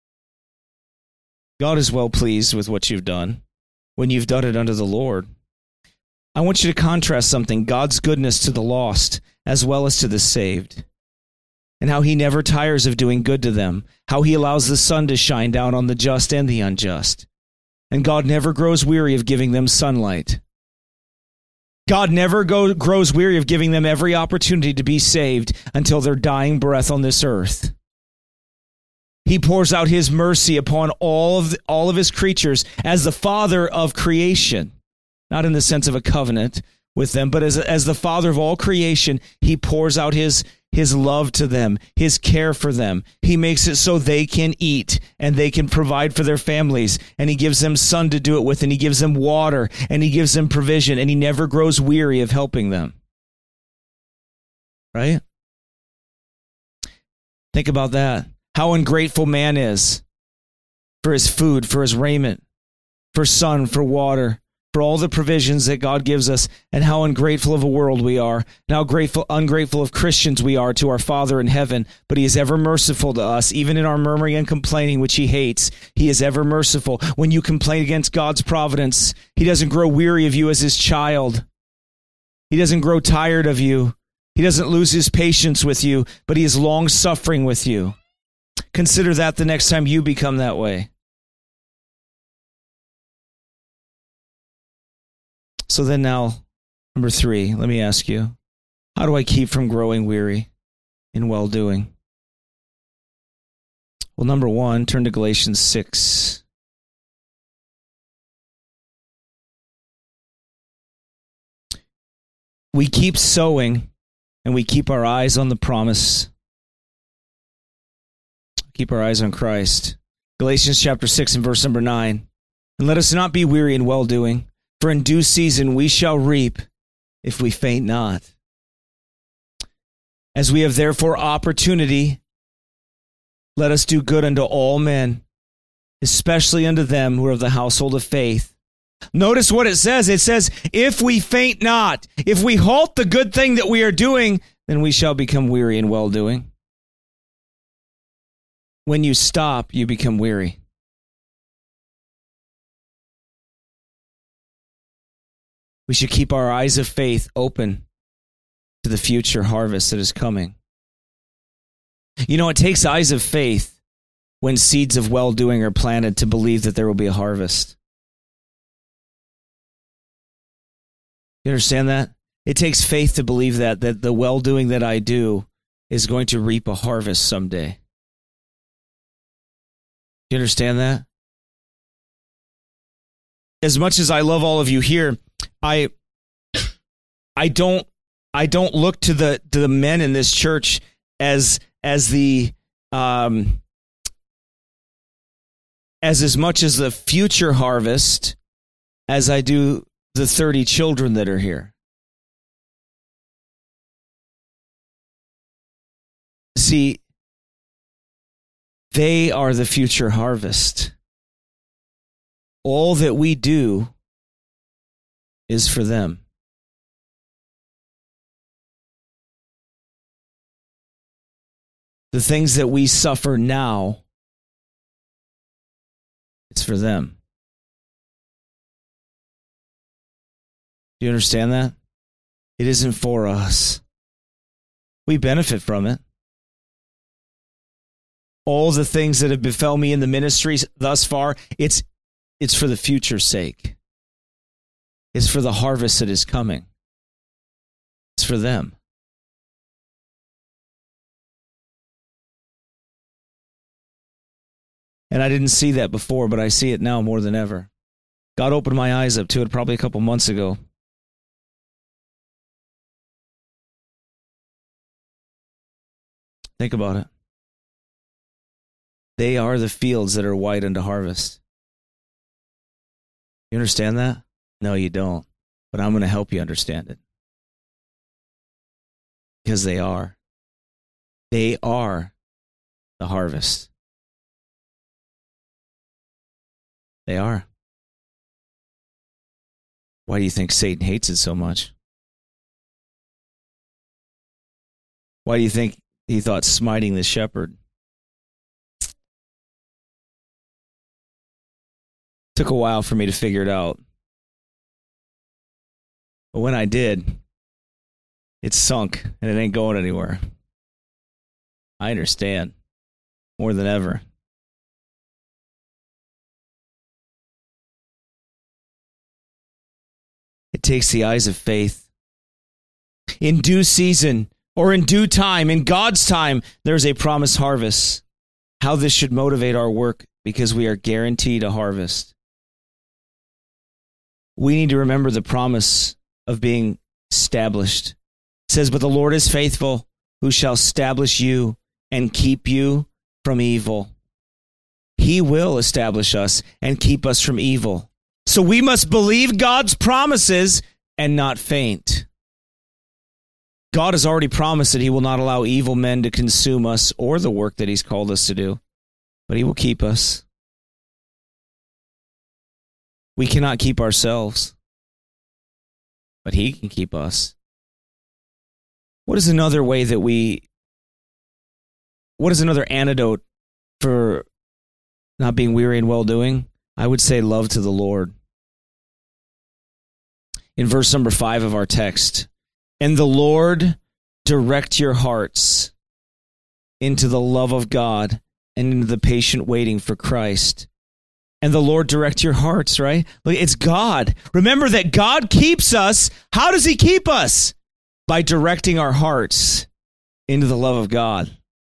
God is well pleased with what you've done when you've done it unto the Lord. I want you to contrast something, God's goodness to the lost as well as to the saved, and how he never tires of doing good to them, how he allows the sun to shine down on the just and the unjust, and God never grows weary of giving them sunlight. God never go, grows weary of giving them every opportunity to be saved until their dying breath on this earth. He pours out his mercy upon all of, the, all of his creatures as the Father of creation, not in the sense of a covenant with them, but as, as the Father of all creation, he pours out his, his love to them, his care for them. He makes it so they can eat and they can provide for their families, and he gives them sun to do it with, and he gives them water, and he gives them provision, and he never grows weary of helping them. Right? Think about that. How ungrateful man is for his food, for his raiment, for sun, for water, for all the provisions that God gives us, and how ungrateful of a world we are, and how grateful, ungrateful of Christians we are to our Father in heaven. But he is ever merciful to us, even in our murmuring and complaining, which he hates. He is ever merciful. When you complain against God's providence, he doesn't grow weary of you as his child. He doesn't grow tired of you. He doesn't lose his patience with you, but he is long-suffering with you. Consider that the next time you become that way. So then now, number three, let me ask you, how do I keep from growing weary in well-doing? Well, number one, turn to Galatians six. We keep sowing, and we keep our eyes on the promise. Keep our eyes on Christ. Galatians chapter six and verse number nine. And let us not be weary in well-doing, for in due season we shall reap if we faint not. As we have therefore opportunity, let us do good unto all men, especially unto them who are of the household of faith. Notice what it says. It says, if we faint not, if we halt the good thing that we are doing, then we shall become weary in well-doing. When you stop, you become weary. We should keep our eyes of faith open to the future harvest that is coming. You know, it takes eyes of faith when seeds of well-doing are planted to believe that there will be a harvest. You understand that? It takes faith to believe that, that the well-doing that I do is going to reap a harvest someday. You understand that? As much as I love all of you here, I I don't I don't look to the to the men in this church as as the um as as much as the future harvest as I do the thirty children that are here. See, they are the future harvest. All that we do is for them. The things that we suffer now, it's for them. Do you understand that? It isn't for us. We benefit from it. All the things that have befell me in the ministries thus far, it's it's for the future's sake. It's for the harvest that is coming. It's for them. And I didn't see that before, but I see it now more than ever. God opened my eyes up to it probably a couple months ago. Think about it. They are the fields that are white unto harvest. You understand that? No, you don't. But I'm going to help you understand it. Because they are. They are the harvest. They are. Why do you think Satan hates it so much? Why do you think he thought smiting the shepherd? Took a while for me to figure it out. But when I did, it's sunk and it ain't going anywhere. I understand more than ever. It takes the eyes of faith. In due season, or in due time, in God's time, there's a promised harvest. How this should motivate our work, because we are guaranteed a harvest. We need to remember the promise of being established. It says, but the Lord is faithful, who shall establish you and keep you from evil. He will establish us and keep us from evil. So we must believe God's promises and not faint. God has already promised that he will not allow evil men to consume us or the work that he's called us to do, but he will keep us. We cannot keep ourselves, but he can keep us. What is another way that we, what is another antidote for not being weary in well-doing? I would say love to the Lord. In verse number five of our text, and the Lord direct your hearts into the love of God and into the patient waiting for Christ. and the Lord direct your hearts, right? Look, it's God. Remember that God keeps us. How does he keep us? By directing our hearts into the love of God.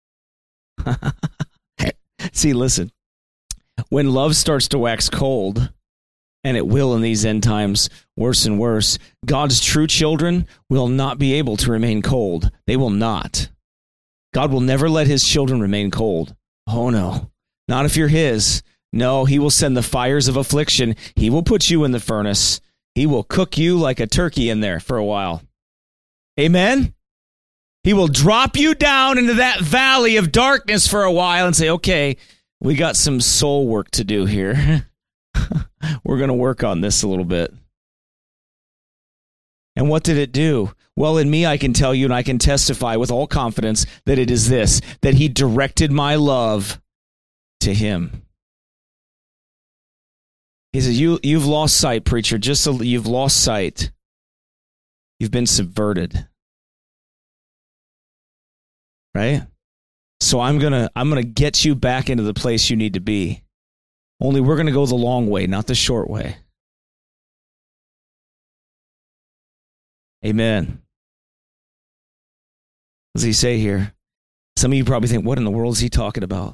See, listen, when love starts to wax cold, and it will in these end times, worse and worse, God's true children will not be able to remain cold. They will not. God will never let his children remain cold. Oh, no. Not if you're his. No, he will send the fires of affliction. He will put you in the furnace. He will cook you like a turkey in there for a while. Amen? He will drop you down into that valley of darkness for a while and say, okay, we got some soul work to do here. We're going to work on this a little bit. And what did it do? Well, in me, I can tell you and I can testify with all confidence that it is this, that he directed my love to him. He says, you, you've lost sight, preacher. Just so you've lost sight. You've been subverted. Right? So I'm going to I'm going to get you back into the place you need to be. Only we're going to go the long way, not the short way. Amen. What does he say here? Some of you probably think, what in the world is he talking about?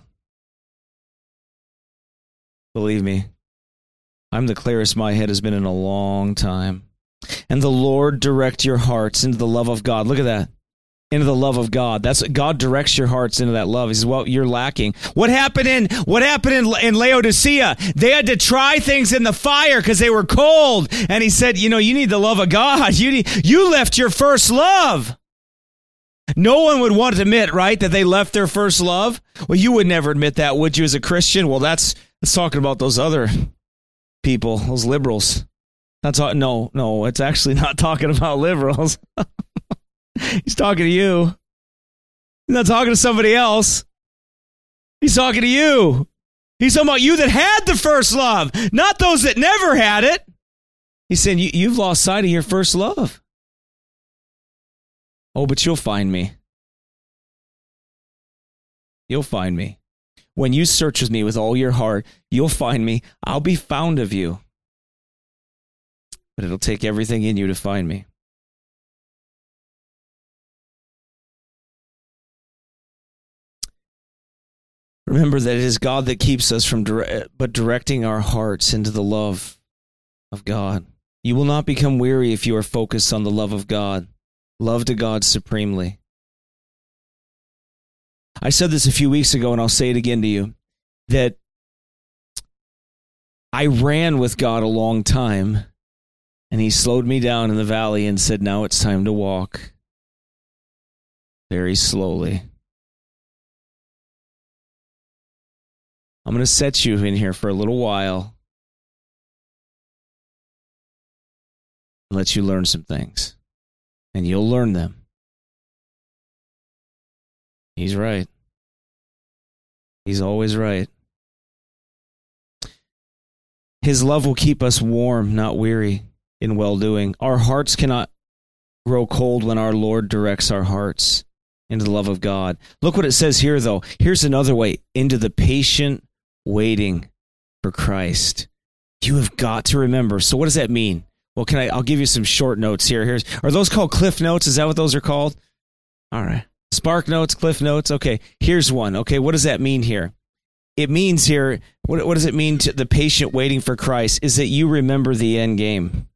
Believe me, I'm the clearest my head has been in a long time. And the Lord direct your hearts into the love of God. Look at that. Into the love of God. That's God directs your hearts into that love. He says, well, you're lacking. What happened in what happened in, in Laodicea? They had to try things in the fire because they were cold. And he said, you know, you need the love of God. You need, you left your first love. No one would want to admit, right, that they left their first love. Well, you would never admit that, would you, as a Christian? Well, that's, that's talking about those other people, those liberals. That's all, no, no, it's actually not talking about liberals. He's talking to you. He's not talking to somebody else. He's talking to you. He's talking about you that had the first love, not those that never had it. He's saying, you, you've lost sight of your first love. Oh, but you'll find me. You'll find me. When you search with me with all your heart, you'll find me. I'll be found of you. But it'll take everything in you to find me. Remember that it is God that keeps us from dire- but directing our hearts into the love of God. You will not become weary if you are focused on the love of God. Love to God supremely. I said this a few weeks ago, and I'll say it again to you, that I ran with God a long time, and he slowed me down in the valley and said, now it's time to walk very slowly. I'm going to set you in here for a little while and let you learn some things. And you'll learn them. He's right. He's always right. His love will keep us warm, not weary in well-doing. Our hearts cannot grow cold when our Lord directs our hearts into the love of God. Look what it says here, though. Here's another way. Into the patient waiting for Christ. You have got to remember. So what does that mean? Well, can I, I'll give you some short notes here. Here's, are those called Cliff Notes? Is that what those are called? All right. Spark Notes, Cliff Notes. Okay. Here's one. Okay. What does that mean here? It means here, what, what does it mean to the patient waiting for Christ? Is that you remember the end game.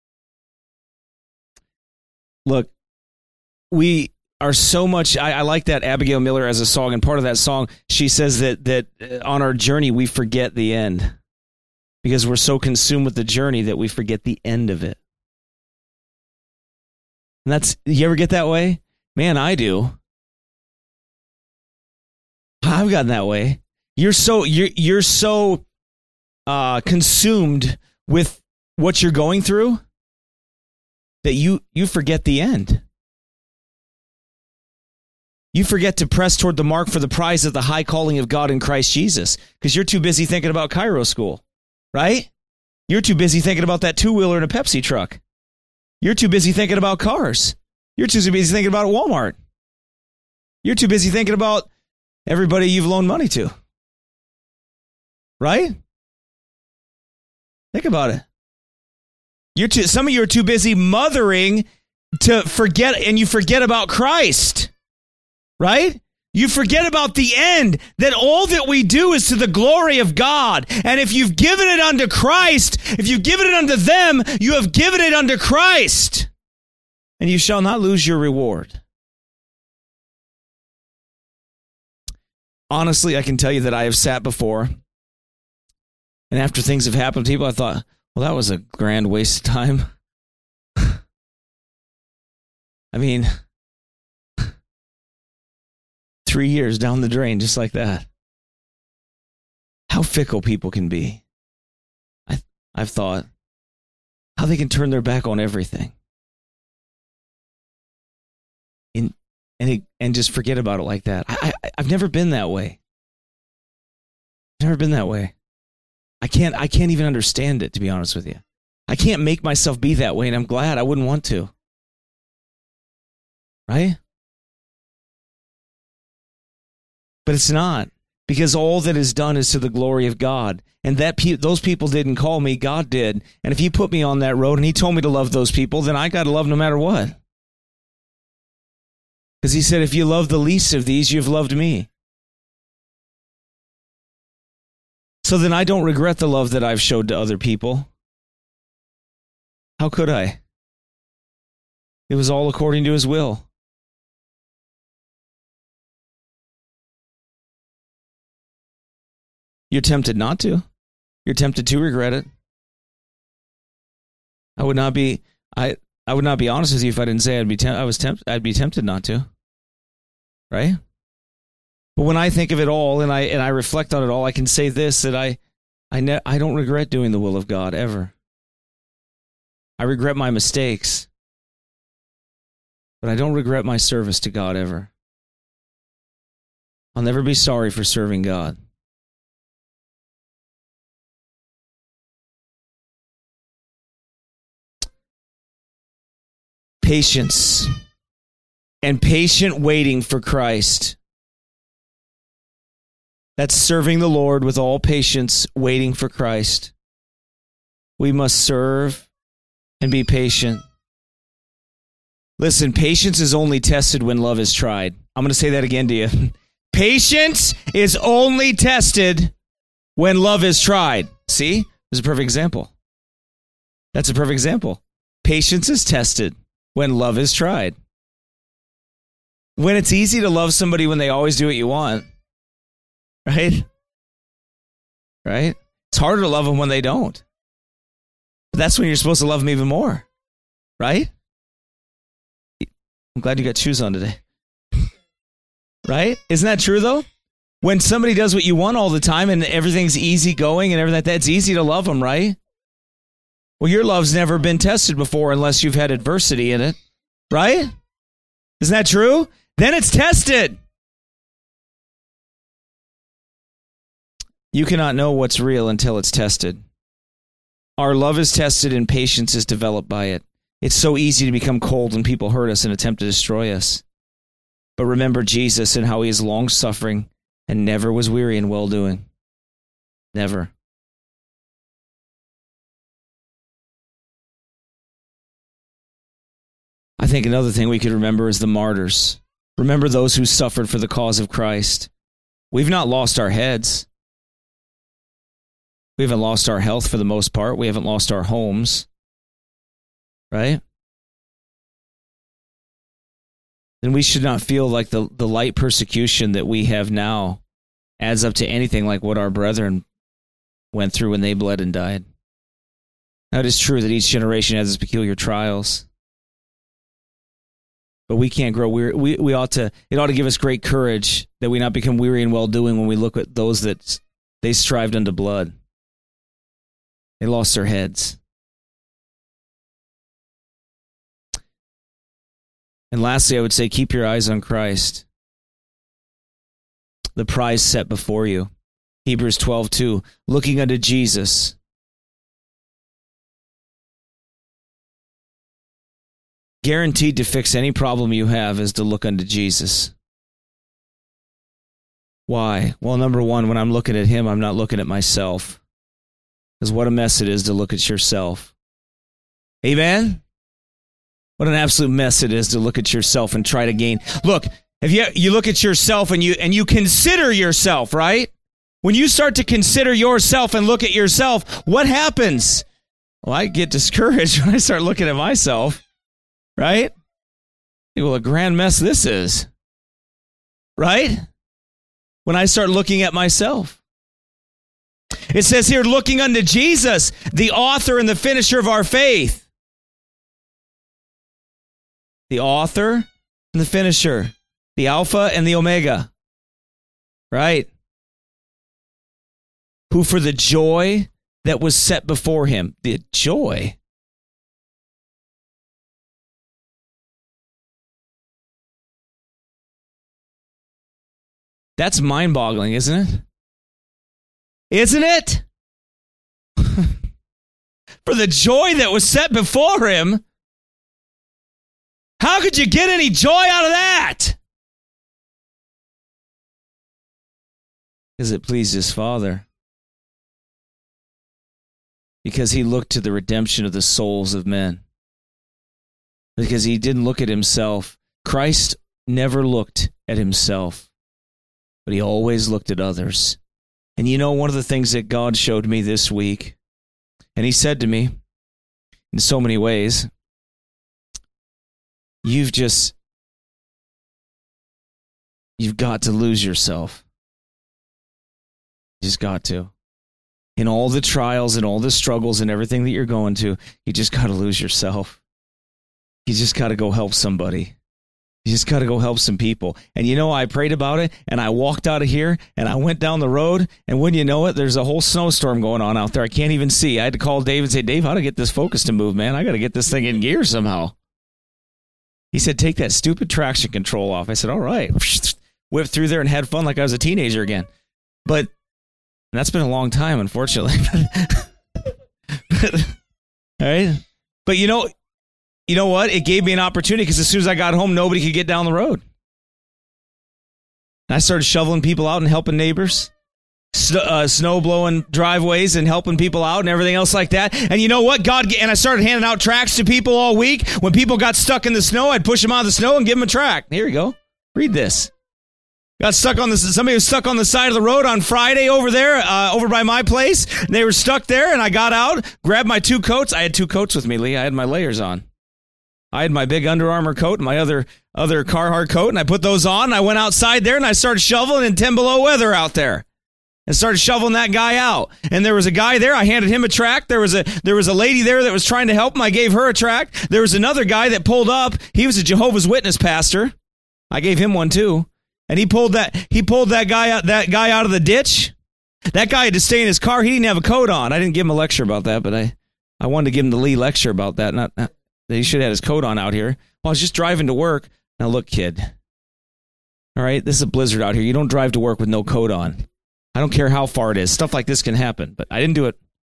Look, we are so much, I, I like that Abigail Miller as a song, and part of that song, she says that that on our journey, we forget the end because we're so consumed with the journey that we forget the end of it. And that's, you ever get that way? Man, I do. I've gotten that way. You're so, you're, you're so uh, consumed with what you're going through that you, you forget the end. You forget to press toward the mark for the prize of the high calling of God in Christ Jesus because you're too busy thinking about Cairo School, right? You're too busy thinking about that two-wheeler in a Pepsi truck. You're too busy thinking about cars. You're too busy thinking about Walmart. You're too busy thinking about everybody you've loaned money to, right? Think about it. You're too, some of you are too busy mothering to forget, and you forget about Christ, right? You forget about the end, that all that we do is to the glory of God. And if you've given it unto Christ, if you've given it unto them, you have given it unto Christ. And you shall not lose your reward. Honestly, I can tell you that I have sat before, and after things have happened to people, I thought, well, that was a grand waste of time. I mean, three years down the drain, just like that. How fickle people can be. I, I've thought how they can turn their back on everything. In, and it, and just forget about it like that. I, I, I've never been that way. Never been that way. I can't, I can't even understand it, to be honest with you. I can't make myself be that way, and I'm glad. I wouldn't want to. Right? But it's not, because all that is done is to the glory of God. And that pe- those people didn't call me, God did. And if he put me on that road and he told me to love those people, then I got to love no matter what. Because he said, if you love the least of these, you've loved me. So then I don't regret the love that I've showed to other people. How could I? It was all according to his will. You're tempted not to. You're tempted to regret it. I would not be. I I would not be honest with you if I didn't say I'd be. Temp- I was tempted. I'd be tempted not to. Right. But when I think of it all and I and I reflect on it all, I can say this: that I I ne- I don't regret doing the will of God ever. I regret my mistakes, but I don't regret my service to God ever. I'll never be sorry for serving God. Patience and patient waiting for Christ. That's serving the Lord with all patience, waiting for Christ. We must serve and be patient. Listen, patience is only tested when love is tried. I'm going to say that again to you. Patience is only tested when love is tried. See? There's a perfect example. That's a perfect example. Patience is tested when love is tried. When it's easy to love somebody when they always do what you want, right? Right? It's harder to love them when they don't. But that's when you're supposed to love them even more, right? I'm glad you got shoes on today. Right? Isn't that true, though? When somebody does what you want all the time and everything's easy going and everything like that, it's easy to love them, right? Well, your love's never been tested before unless you've had adversity in it, right? Isn't that true? Then it's tested. You cannot know what's real until it's tested. Our love is tested and patience is developed by it. It's so easy to become cold when people hurt us and attempt to destroy us. But remember Jesus and how he is long-suffering and never was weary in well-doing. Never. I think another thing we could remember is the martyrs. Remember those who suffered for the cause of Christ. We've not lost our heads. We haven't lost our health for the most part. We haven't lost our homes. Right? Then we should not feel like the, the light persecution that we have now adds up to anything like what our brethren went through when they bled and died. Now, it is true that each generation has its peculiar trials. But we can't grow weary. We, we ought to, it ought to give us great courage that we not become weary in well-doing when we look at those that they strived unto blood. They lost their heads. And lastly, I would say keep your eyes on Christ. The prize set before you. Hebrews twelve two, looking unto Jesus. Guaranteed to fix any problem you have is to look unto Jesus. Why? Well, number one, when I'm looking at him, I'm not looking at myself. Because what a mess it is to look at yourself. Amen? What an absolute mess it is to look at yourself and try to gain. Look, if you you look at yourself and you and you consider yourself, right? When you start to consider yourself and look at yourself, what happens? Well, I get discouraged when I start looking at myself, right? Well, a grand mess this is, right? When I start looking at myself. It says here, looking unto Jesus, the author and the finisher of our faith. The author and the finisher. The Alpha and the Omega. Right? Who for the joy that was set before him. The joy. That's mind-boggling, isn't it? Isn't it? For the joy that was set before him. How could you get any joy out of that? Because it pleased his Father. Because he looked to the redemption of the souls of men. Because he didn't look at himself. Christ never looked at himself, but he always looked at others. And you know, one of the things that God showed me this week, and he said to me in so many ways, you've just, you've got to lose yourself. You just got to. In all the trials and all the struggles and everything that you're going to, you just got to lose yourself. You just got to go help somebody. You just got to go help some people. And you know, I prayed about it, and I walked out of here, and I went down the road, and wouldn't you know it, there's a whole snowstorm going on out there. I can't even see. I had to call Dave and say, Dave, how to get this focus to move, man? I got to get this thing in gear somehow. He said, take that stupid traction control off. I said, all right. Whipped through there and had fun like I was a teenager again. But and that's been a long time, unfortunately. All right? But you know, you know what? It gave me an opportunity because as soon as I got home, nobody could get down the road. And I started shoveling people out and helping neighbors, snow, uh, snow blowing driveways and helping people out and everything else like that. And you know what? God, and I started handing out tracts to people all week. When people got stuck in the snow, I'd push them out of the snow and give them a tract. Here you go. Read this. Got stuck on the, somebody was stuck on the side of the road on Friday over there, uh, over by my place. And they were stuck there, and I got out, grabbed my two coats. I had two coats with me, Lee. I had my layers on. I had my big Under Armour coat and my other other Carhartt coat, and I put those on. And I went outside there, and I started shoveling in ten below weather out there, and started shoveling that guy out. And there was a guy there. I handed him a tract. There was a there was a lady there that was trying to help him. I gave her a tract. There was another guy that pulled up. He was a Jehovah's Witness pastor. I gave him one too. And he pulled that he pulled that guy out that guy out of the ditch. That guy had to stay in his car. He didn't have a coat on. I didn't give him a lecture about that, but I, I wanted to give him the Lee lecture about that. Not, not that he should have had his coat on out here. Well, I was just driving to work. Now look, kid. All right, this is a blizzard out here. You don't drive to work with no coat on. I don't care how far it is. Stuff like this can happen, but I didn't do it.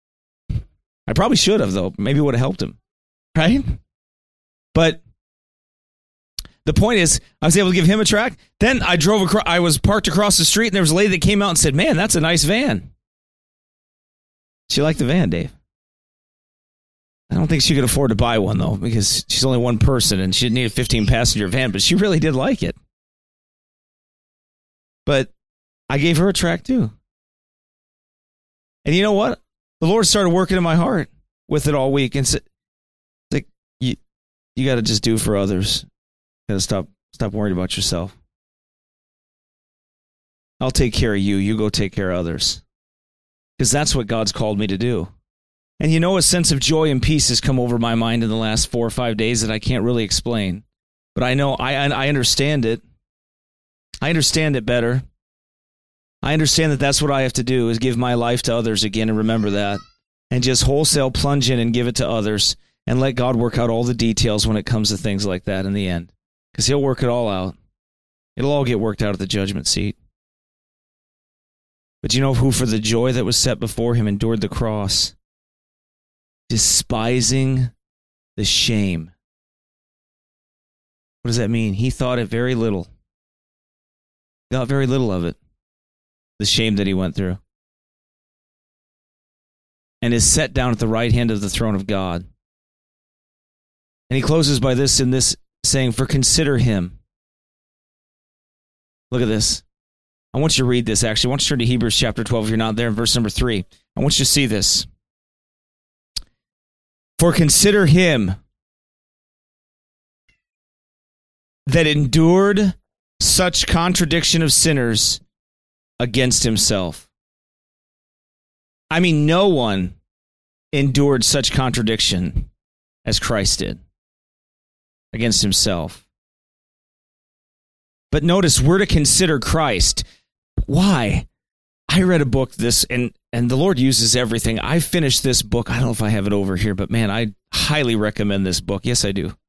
I probably should have, though. Maybe it would have helped him. Right? But the point is, I was able to give him a tract. Then I drove across, I was parked across the street, and there was a lady that came out and said, man, that's a nice van. She liked the van, Dave. I don't think she could afford to buy one, though, because she's only one person, and she didn't need a fifteen-passenger van, but she really did like it. But I gave her a tract, too. And you know what? The Lord started working in my heart with it all week, and said, like, you, you got to just do for others. Got to stop, stop worrying about yourself. I'll take care of you. You go take care of others. Because that's what God's called me to do. And you know, a sense of joy and peace has come over my mind in the last four or five days that I can't really explain. But I know, I, I understand it. I understand it better. I understand that that's what I have to do, is give my life to others again, and remember that. And just wholesale plunge in and give it to others, and let God work out all the details when it comes to things like that in the end. Because he'll work it all out. It'll all get worked out at the judgment seat. But you know who, for the joy that was set before him, endured the cross, despising the shame. What does that mean? He thought it very little. Got very little of it. The shame that he went through. and is set down at the right hand of the throne of God. And he closes by this in this saying, for consider him. Look at this. I want you to read this, actually. I want you to turn to Hebrews chapter twelve if you're not there, in verse number three. I want you to see this. For consider him that endured such contradiction of sinners against himself. I mean, no one endured such contradiction as Christ did against himself. But notice, we're to consider Christ. Why? I read a book this, and, and the Lord uses everything. I finished this book. I don't know if I have it over here, but man, I highly recommend this book. Yes, I do.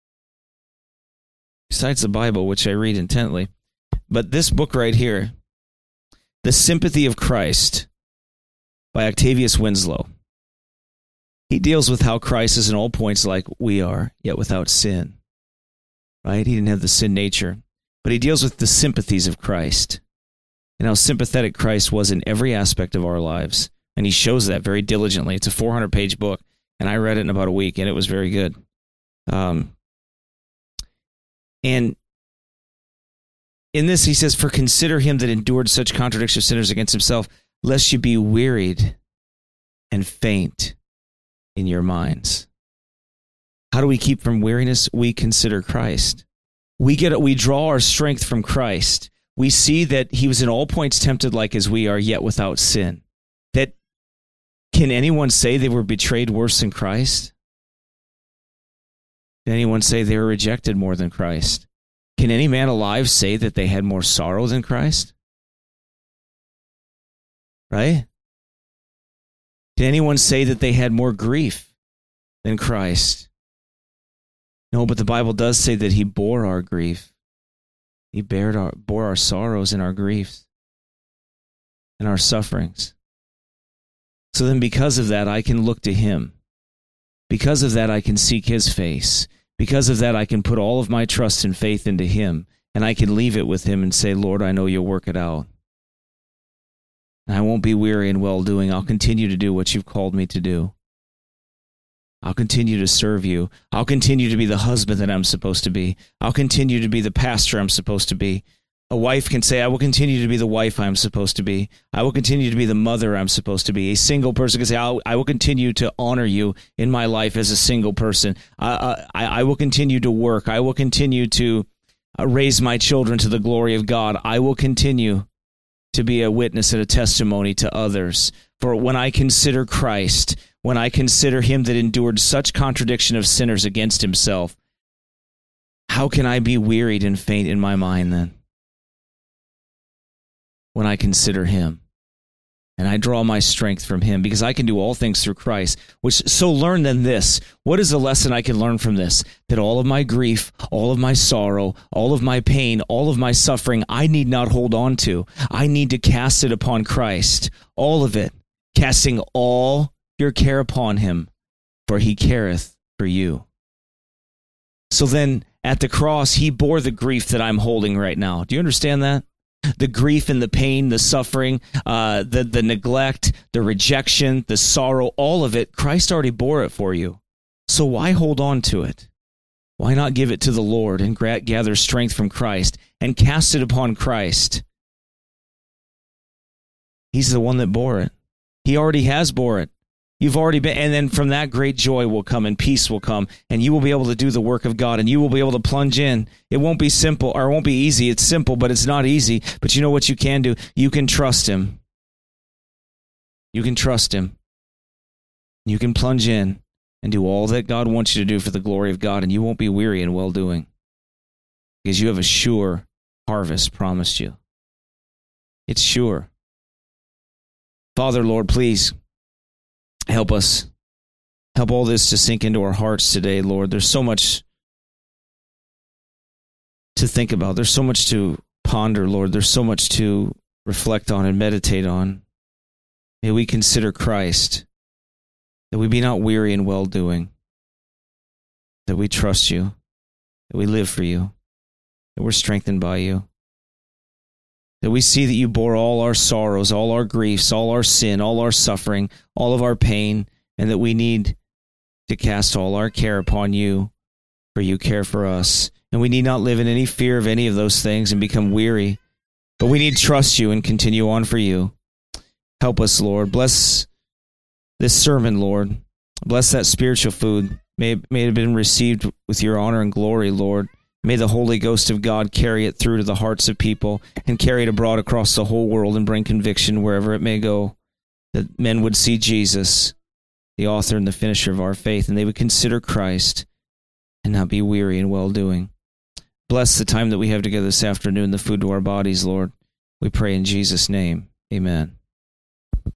Besides the Bible, which I read intently. But this book right here, The Sympathy of Christ by Octavius Winslow. He deals with how Christ is in all points like we are, yet without sin. Right? He didn't have the sin nature. But he deals with the sympathies of Christ and how sympathetic Christ was in every aspect of our lives. And he shows that very diligently. It's a four hundred page book, and I read it in about a week, and it was very good. Um, and in this, he says, for consider him that endured such contradiction of sinners against himself, lest you be wearied and faint in your minds. How do we keep from weariness? We consider Christ. We get we draw our strength from Christ. We see that he was in all points tempted like as we are, yet without sin. That can anyone say they were betrayed worse than Christ? Can anyone say they were rejected more than Christ? Can any man alive say that they had more sorrow than Christ? Right? Can anyone say that they had more grief than Christ? No, but the Bible does say that he bore our grief. He bared our, bore our sorrows and our griefs and our sufferings. So then because of that, I can look to him. Because of that, I can seek his face. Because of that, I can put all of my trust and faith into him, and I can leave it with him and say, Lord, I know you'll work it out. And I won't be weary in well-doing. I'll continue to do what you've called me to do. I'll continue to serve you. I'll continue to be the husband that I'm supposed to be. I'll continue to be the pastor I'm supposed to be. A wife can say, I will continue to be the wife I'm supposed to be. I will continue to be the mother I'm supposed to be. A single person can say, I'll, I will continue to honor you in my life as a single person. I, I, I will continue to work. I will continue to raise my children to the glory of God. I will continue to be a witness and a testimony to others. For when I consider Christ, when I consider him that endured such contradiction of sinners against himself, how can I be wearied and faint in my mind then? When I consider him, and I draw my strength from him, because I can do all things through Christ. Which so learn then this. What is the lesson I can learn from this? That all of my grief, all of my sorrow, all of my pain, all of my suffering, I need not hold on to. I need to cast it upon Christ. All of it. Casting all your care upon him, for he careth for you. So then, at the cross, he bore the grief that I'm holding right now. Do you understand that? The grief and the pain, the suffering, uh, the, the neglect, the rejection, the sorrow, all of it, Christ already bore it for you. So why hold on to it? Why not give it to the Lord and gra- gather strength from Christ and cast it upon Christ? He's the one that bore it. He already has bore it. You've already been, and then from that great joy will come and peace will come, and you will be able to do the work of God, and you will be able to plunge in. It won't be simple, or it won't be easy. It's simple, but it's not easy. But you know what you can do? You can trust him. You can trust him. You can plunge in and do all that God wants you to do for the glory of God, and you won't be weary in well-doing, because you have a sure harvest promised you. It's sure. Father, Lord, please help us. Help all this to sink into our hearts today, Lord. There's so much to think about. There's so much to ponder, Lord. There's so much to reflect on and meditate on. May we consider Christ, that we be not weary in well-doing, that we trust you, that we live for you, that we're strengthened by you, that we see that you bore all our sorrows, all our griefs, all our sin, all our suffering, all of our pain, and that we need to cast all our care upon you, for you care for us. And we need not live in any fear of any of those things and become weary, but we need to trust you and continue on for you. Help us, Lord. Bless this sermon, Lord. Bless that spiritual food. May it, may it have been received with your honor and glory, Lord. May the Holy Ghost of God carry it through to the hearts of people and carry it abroad across the whole world and bring conviction wherever it may go, that men would see Jesus, the author and the finisher of our faith, and they would consider Christ and not be weary in well-doing. Bless the time that we have together this afternoon, the food to our bodies, Lord. We pray in Jesus' name. Amen.